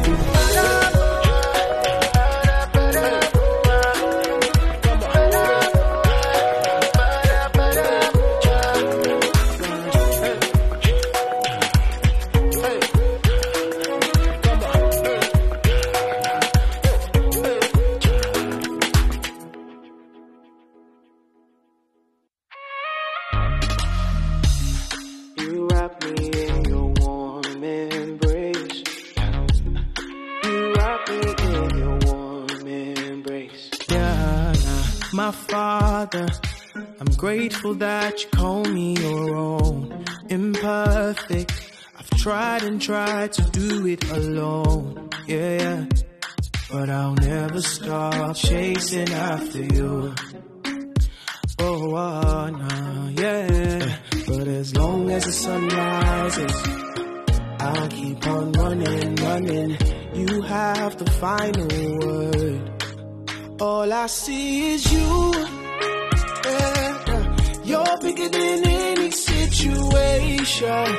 A: You wrap me in your warm embrace. You wrap me in your warm embrace. Yeah, nah, my Father, I'm grateful that you call me your own. Imperfect, I've tried and tried to do it alone. Yeah, yeah. But I'll never stop chasing after you. Oh, uh, nah, yeah. But as long as the sun rises, I'll keep on running, running. You have the final word. All I see is you. Yeah. You're bigger than any situation.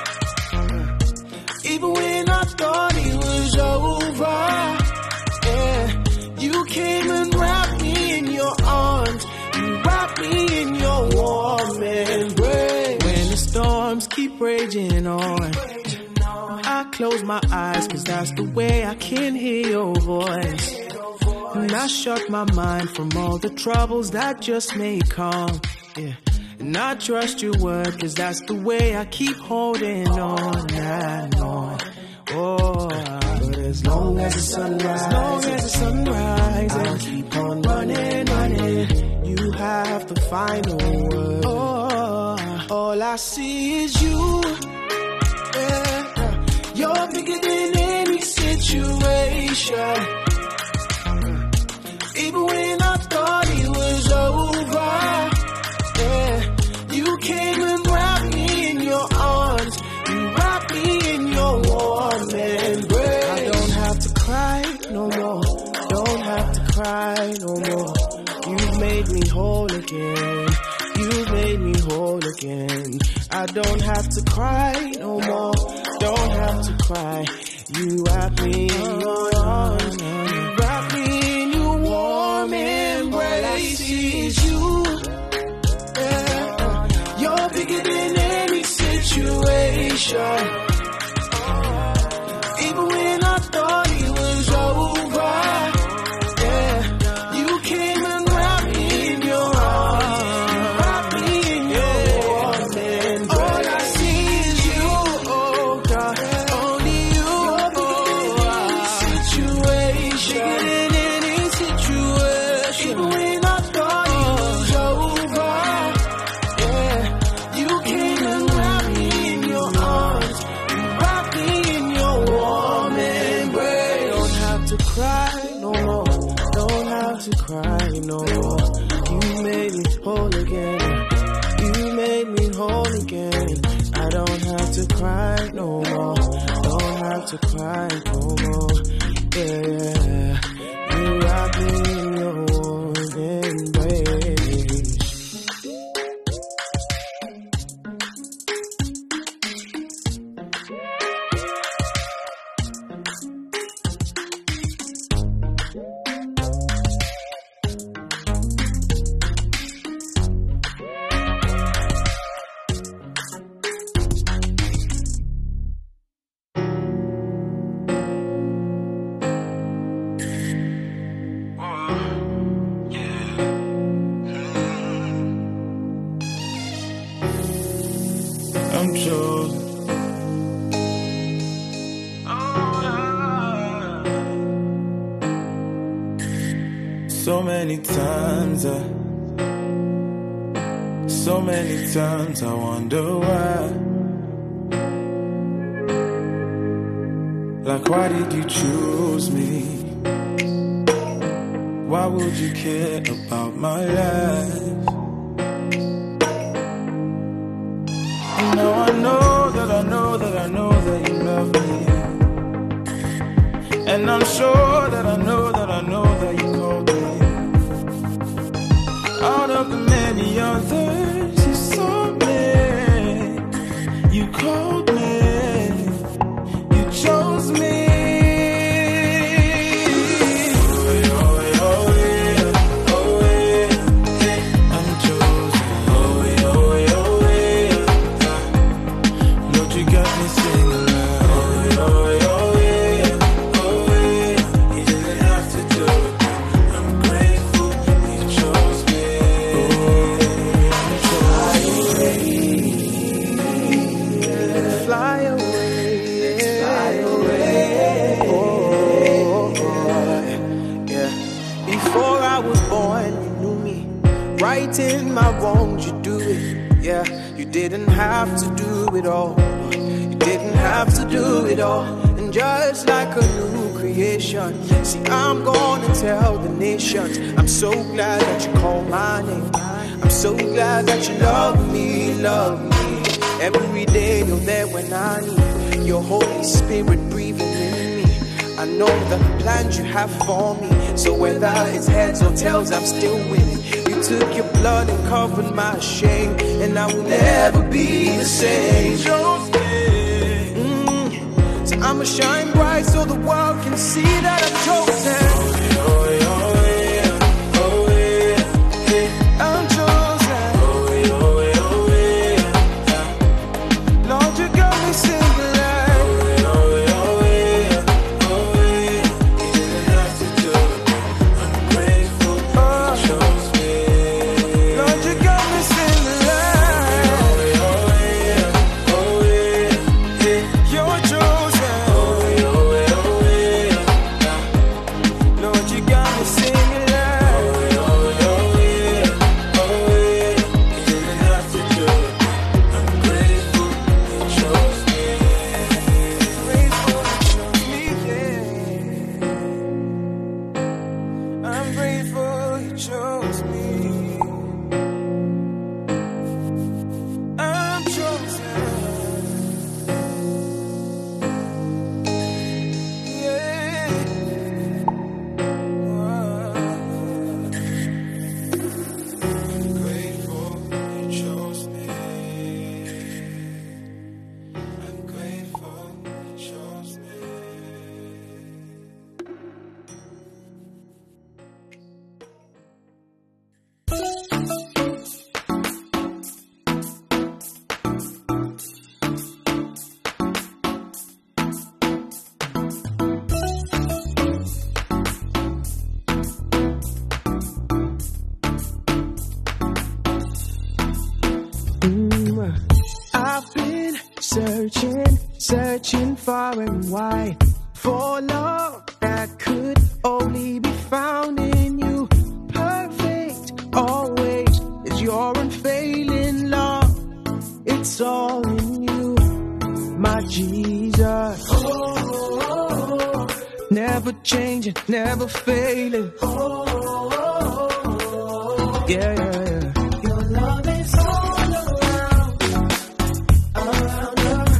A: Even when I thought it was over, yeah. You came and wrapped me in your arms. You wrapped me in your warm embrace. When the storms keep raging on, I close my eyes, cause that's the way I can hear your voice. And I shut my mind from all the troubles that just may come, yeah. And I trust your word, cause that's the way I keep holding on and on. Oh, but as long as the sun rises, as long as the sun rises, I'll keep on running, running. You have the final word. Oh, all I see is you. Yeah. You're bigger than any situation. Even when I thought it was over, yeah. You came and wrapped me in your arms. You wrapped me in your warm embrace. I don't have to cry no more. Don't have to cry no more. You've made me whole again. You've made me whole again. I don't have to cry no more. Don't have to cry. You wrap me in your arms. You wrap me in your warm embrace. All I see is you. Yeah. You're bigger than any situation. Even when I thought it was over, yeah. You came and wrapped me in your arms. Wrapped me in your warm embrace. All I see is you, oh God. Only you, oh, situation. Bigger than any situation. Even when I thought it was over, yeah. You came and wrapped me in your arms. You wrapped me in your warm embrace. Don't have to cry no more. Don't have to cry no more. You made me whole again. You made me whole again. I don't have to cry no more. Don't have to cry no more. Yeah, you wrap me in your warm embrace.
B: I'm chosen. So many times I, so many times I wonder why. Like, why did you choose me? Why would you care about my life? And now I know that I know that I know that you love me. And I'm sure that I know that I know that you called me. Out of the many others you saw me, you called me, you chose me.
A: In my wrongs, you do it. Yeah, you didn't have to do it all. You didn't have to do it all. And just like a new creation, see, I'm gonna tell the nations, I'm so glad that you called my name. I'm so glad that you love me, love me. Every day you're there when I need. your Holy Spirit breathing in me. I know the plans you have for me. So whether it's heads or tails, I'm still winning. You took your blood and covered my shame, and I will never be the same. Mm. So I'ma shine bright so the world can see that I'm chosen.
G: Searching, searching far and wide for love that could only be found in you. Perfect always is your unfailing love. It's all in you, my Jesus. Oh, oh, oh. Never changing, never failing. Oh, oh, oh. Yeah, yeah, yeah. Your love is all around. Around.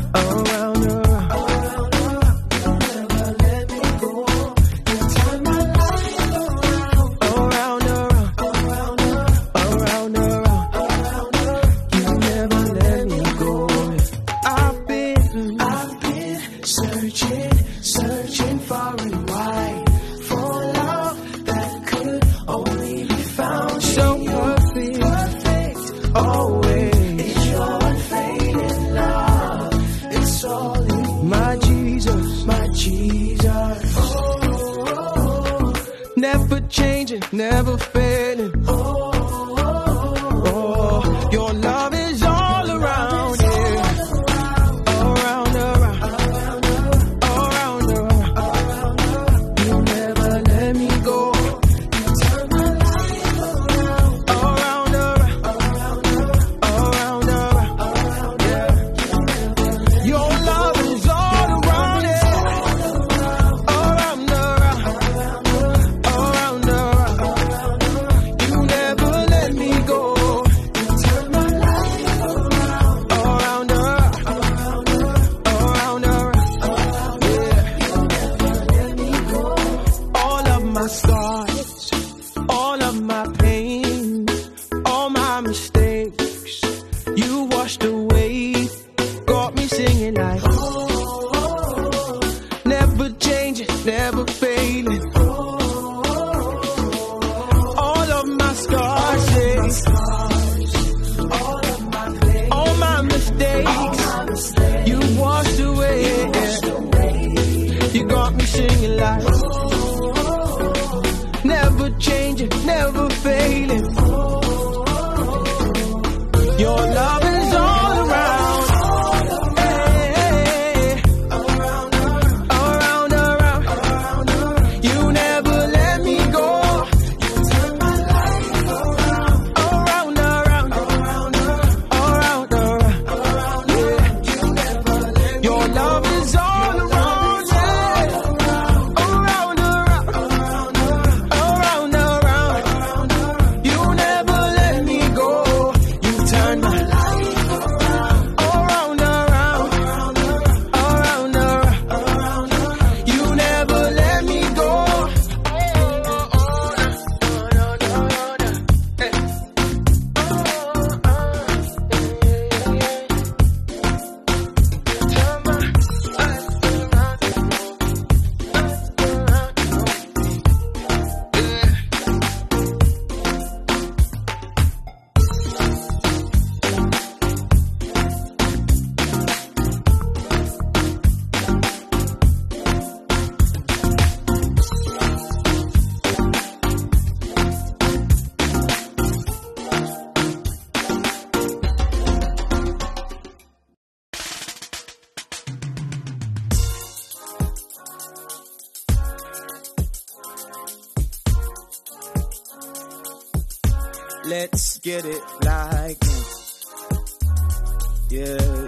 G: Never failing. Oh, oh, oh, your love is all around, yeah. Around, around, around, around. You never let me go. You turn my life around. Around, around, around, around, yeah. Your love is all around, yeah. Around, around, around, around. Never failing. All of my scars, yeah. All my mistakes, you washed away. You got me singing like, never changing, never failing. Your love is all around. Around, around, around. Let's get it like yeah,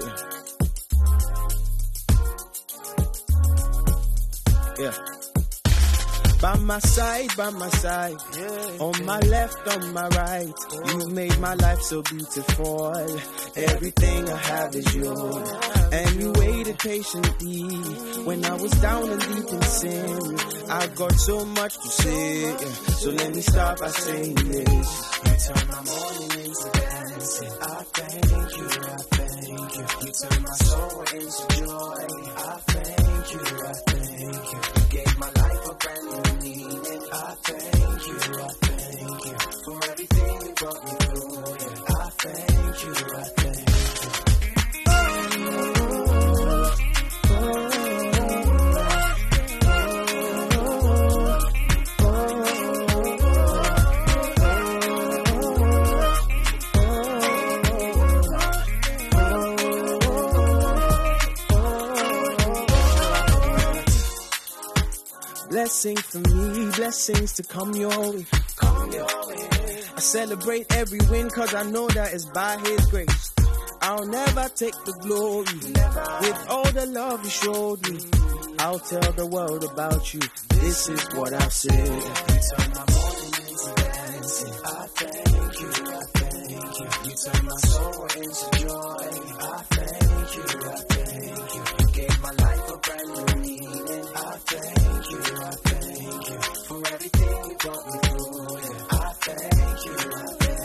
G: yeah. By my side, by my side, yeah, on my left, on my right, you made my life so beautiful. Everything I have is yours, and you waited patiently when I was down and deep in sin. I got so much to say, yeah. So let me start by saying this. You turn my morning into dancing. I thank you, I thank you. You turn my sorrow into joy. I thank you, I thank you. You gave my life a brand new meaning. I thank you, I thank you for everything you brought me through. Yeah. I thank you, I thank you. Blessings from me, blessings to come your way, come your way. I celebrate every win cause I know that it's by His grace. I'll never take the glory, never. With all the love you showed me. I'll tell the world about you, this is what I've said. You turn my morning into dancing. I thank you, I thank you. You turn my sorrow into joy. I thank you, I thank you. You gave my life a brand new meaning. I thank you, I thank you for everything you brought me through. Yeah. I thank you, I thank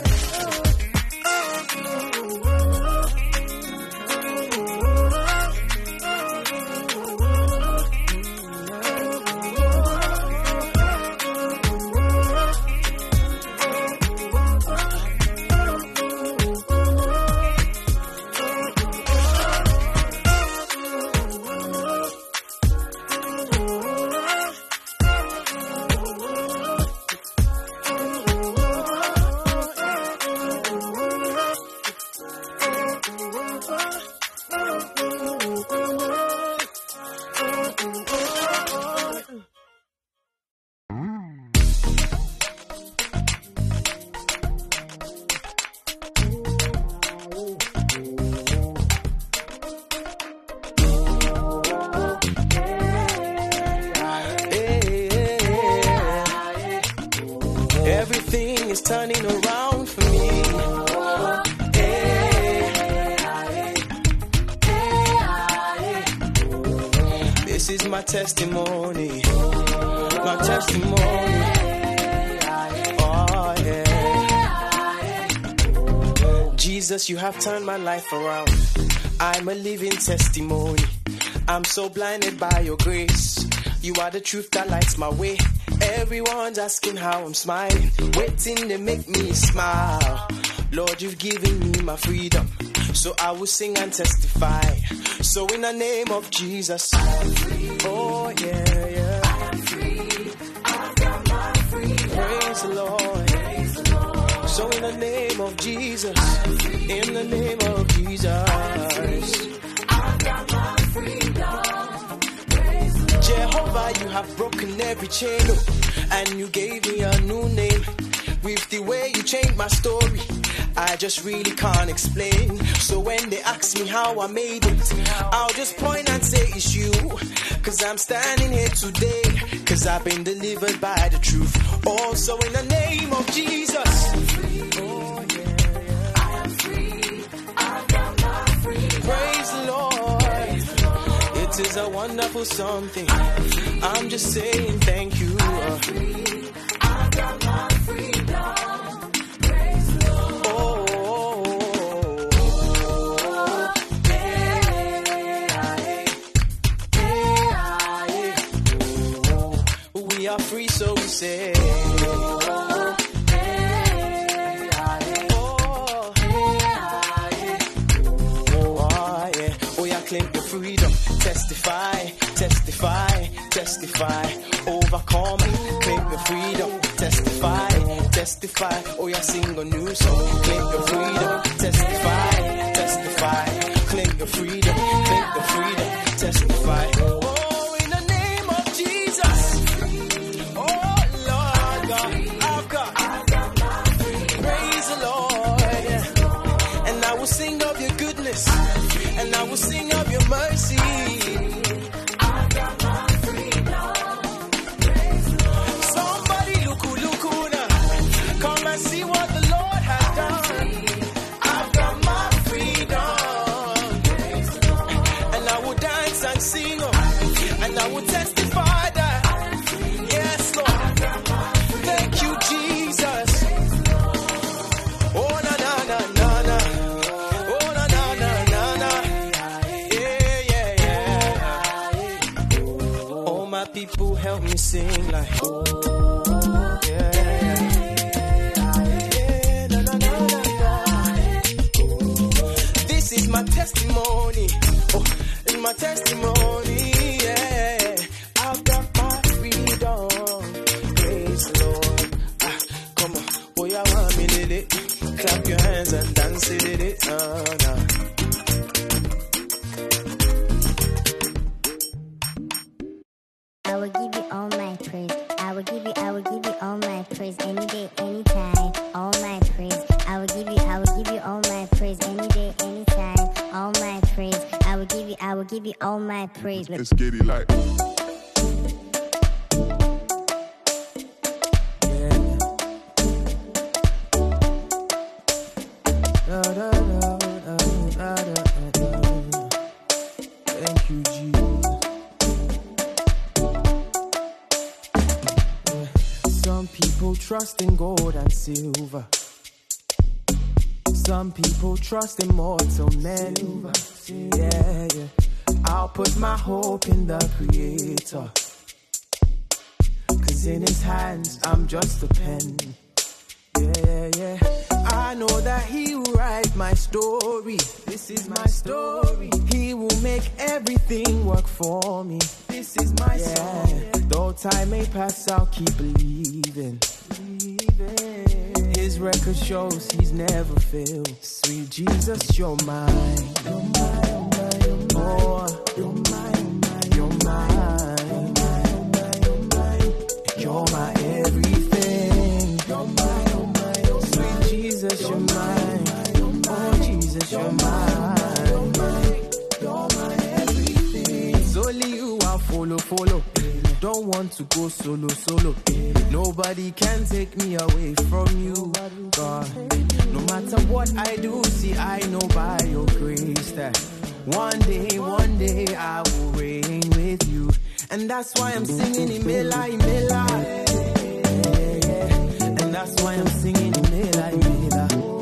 G: everything is turning around for me. This is my testimony, my testimony. Oh yeah. Jesus, you have turned my life around. I'm a living testimony. I'm so blinded by your grace. You are the truth that lights my way. Everyone's asking how I'm smiling, waiting to make me smile. Lord, you've given me my freedom, so I will sing and testify. So in the name of Jesus, I am free. Oh yeah, yeah. I am free. I've got my freedom. Praise the Lord. Praise the Lord. So in the name of Jesus, I am free. In the name of Jesus, I am free. I've got my freedom. Jehovah, you have broken every chain, and you gave me a new name. With the way you changed my story, I just really can't explain. So when they ask me how I made it, I'll just point and say it's you. Cause I'm standing here today, cause I've been delivered by the truth. Also in the name of Jesus, I am free. Oh, yeah, yeah. I am free. I've got my freedom. Praise the Lord. It is a wonderful something. I'm just saying thank you. I'm free. I got my freedom. Praise the Lord. Oh, oh, oh, hey, hey, hey. We are free, so we say. Claim your freedom, testify, testify, testify, overcome, claim your freedom, testify, testify, oh yeah, sing a new song, claim your freedom, testify, testify, claim your freedom, claim your freedom, testify, oh, in the name of Jesus, oh Lord God, I've got, I've got my freedom. Praise the dance and sing, oh, and I will testify that. Yes, Lord. Thank you, Jesus. Oh, na na na na na. Oh, na na na na na. Yeah, yeah, yeah. Oh, my people, help me sing like. Yeah. Yeah, na na na na na. This is my testimony. Oh, it's my testimony. Yeah, I've got my freedom. Praise the Lord. Ah, come on, boy, I want me did it. Clap your hands and dance it, did it. Uh, nah.
H: I will give you all my praise. I will give you, I will give you all my praise any day, anytime. All my praise. I will give you, I will give you all my praise any day, anytime. All my praise. I will give you, I will give you all my praise.
I: Let's get it like.
G: Da, da, da, da, da, da, da. Thank you, Jesus. Yeah. Some people trust in gold and silver. Some people trust in mortal men. Yeah, yeah. I'll put my hope in the Creator. Cause in His hands I'm just a pen. Yeah, yeah. I know that He will write my story. This is my story. He will make everything work for me. This is my yeah. song. Though time may pass, I'll keep believing. believing. His record shows He's never failed. Sweet Jesus, you're mine. You're mine, you're mine, oh, you're mine, you're mine, you're mine, you're my everything. You're mine. Jesus, you're mine. Oh, Jesus, you're mine. You're my everything. It's only you I'll follow, follow. Don't want to go solo, solo. Nobody can take me away from you, God. No matter what I do, see, I know by your grace that one day, one day I will reign with you. And that's why I'm singing Imela, Imela. And that's why I'm singing Imela, Imela.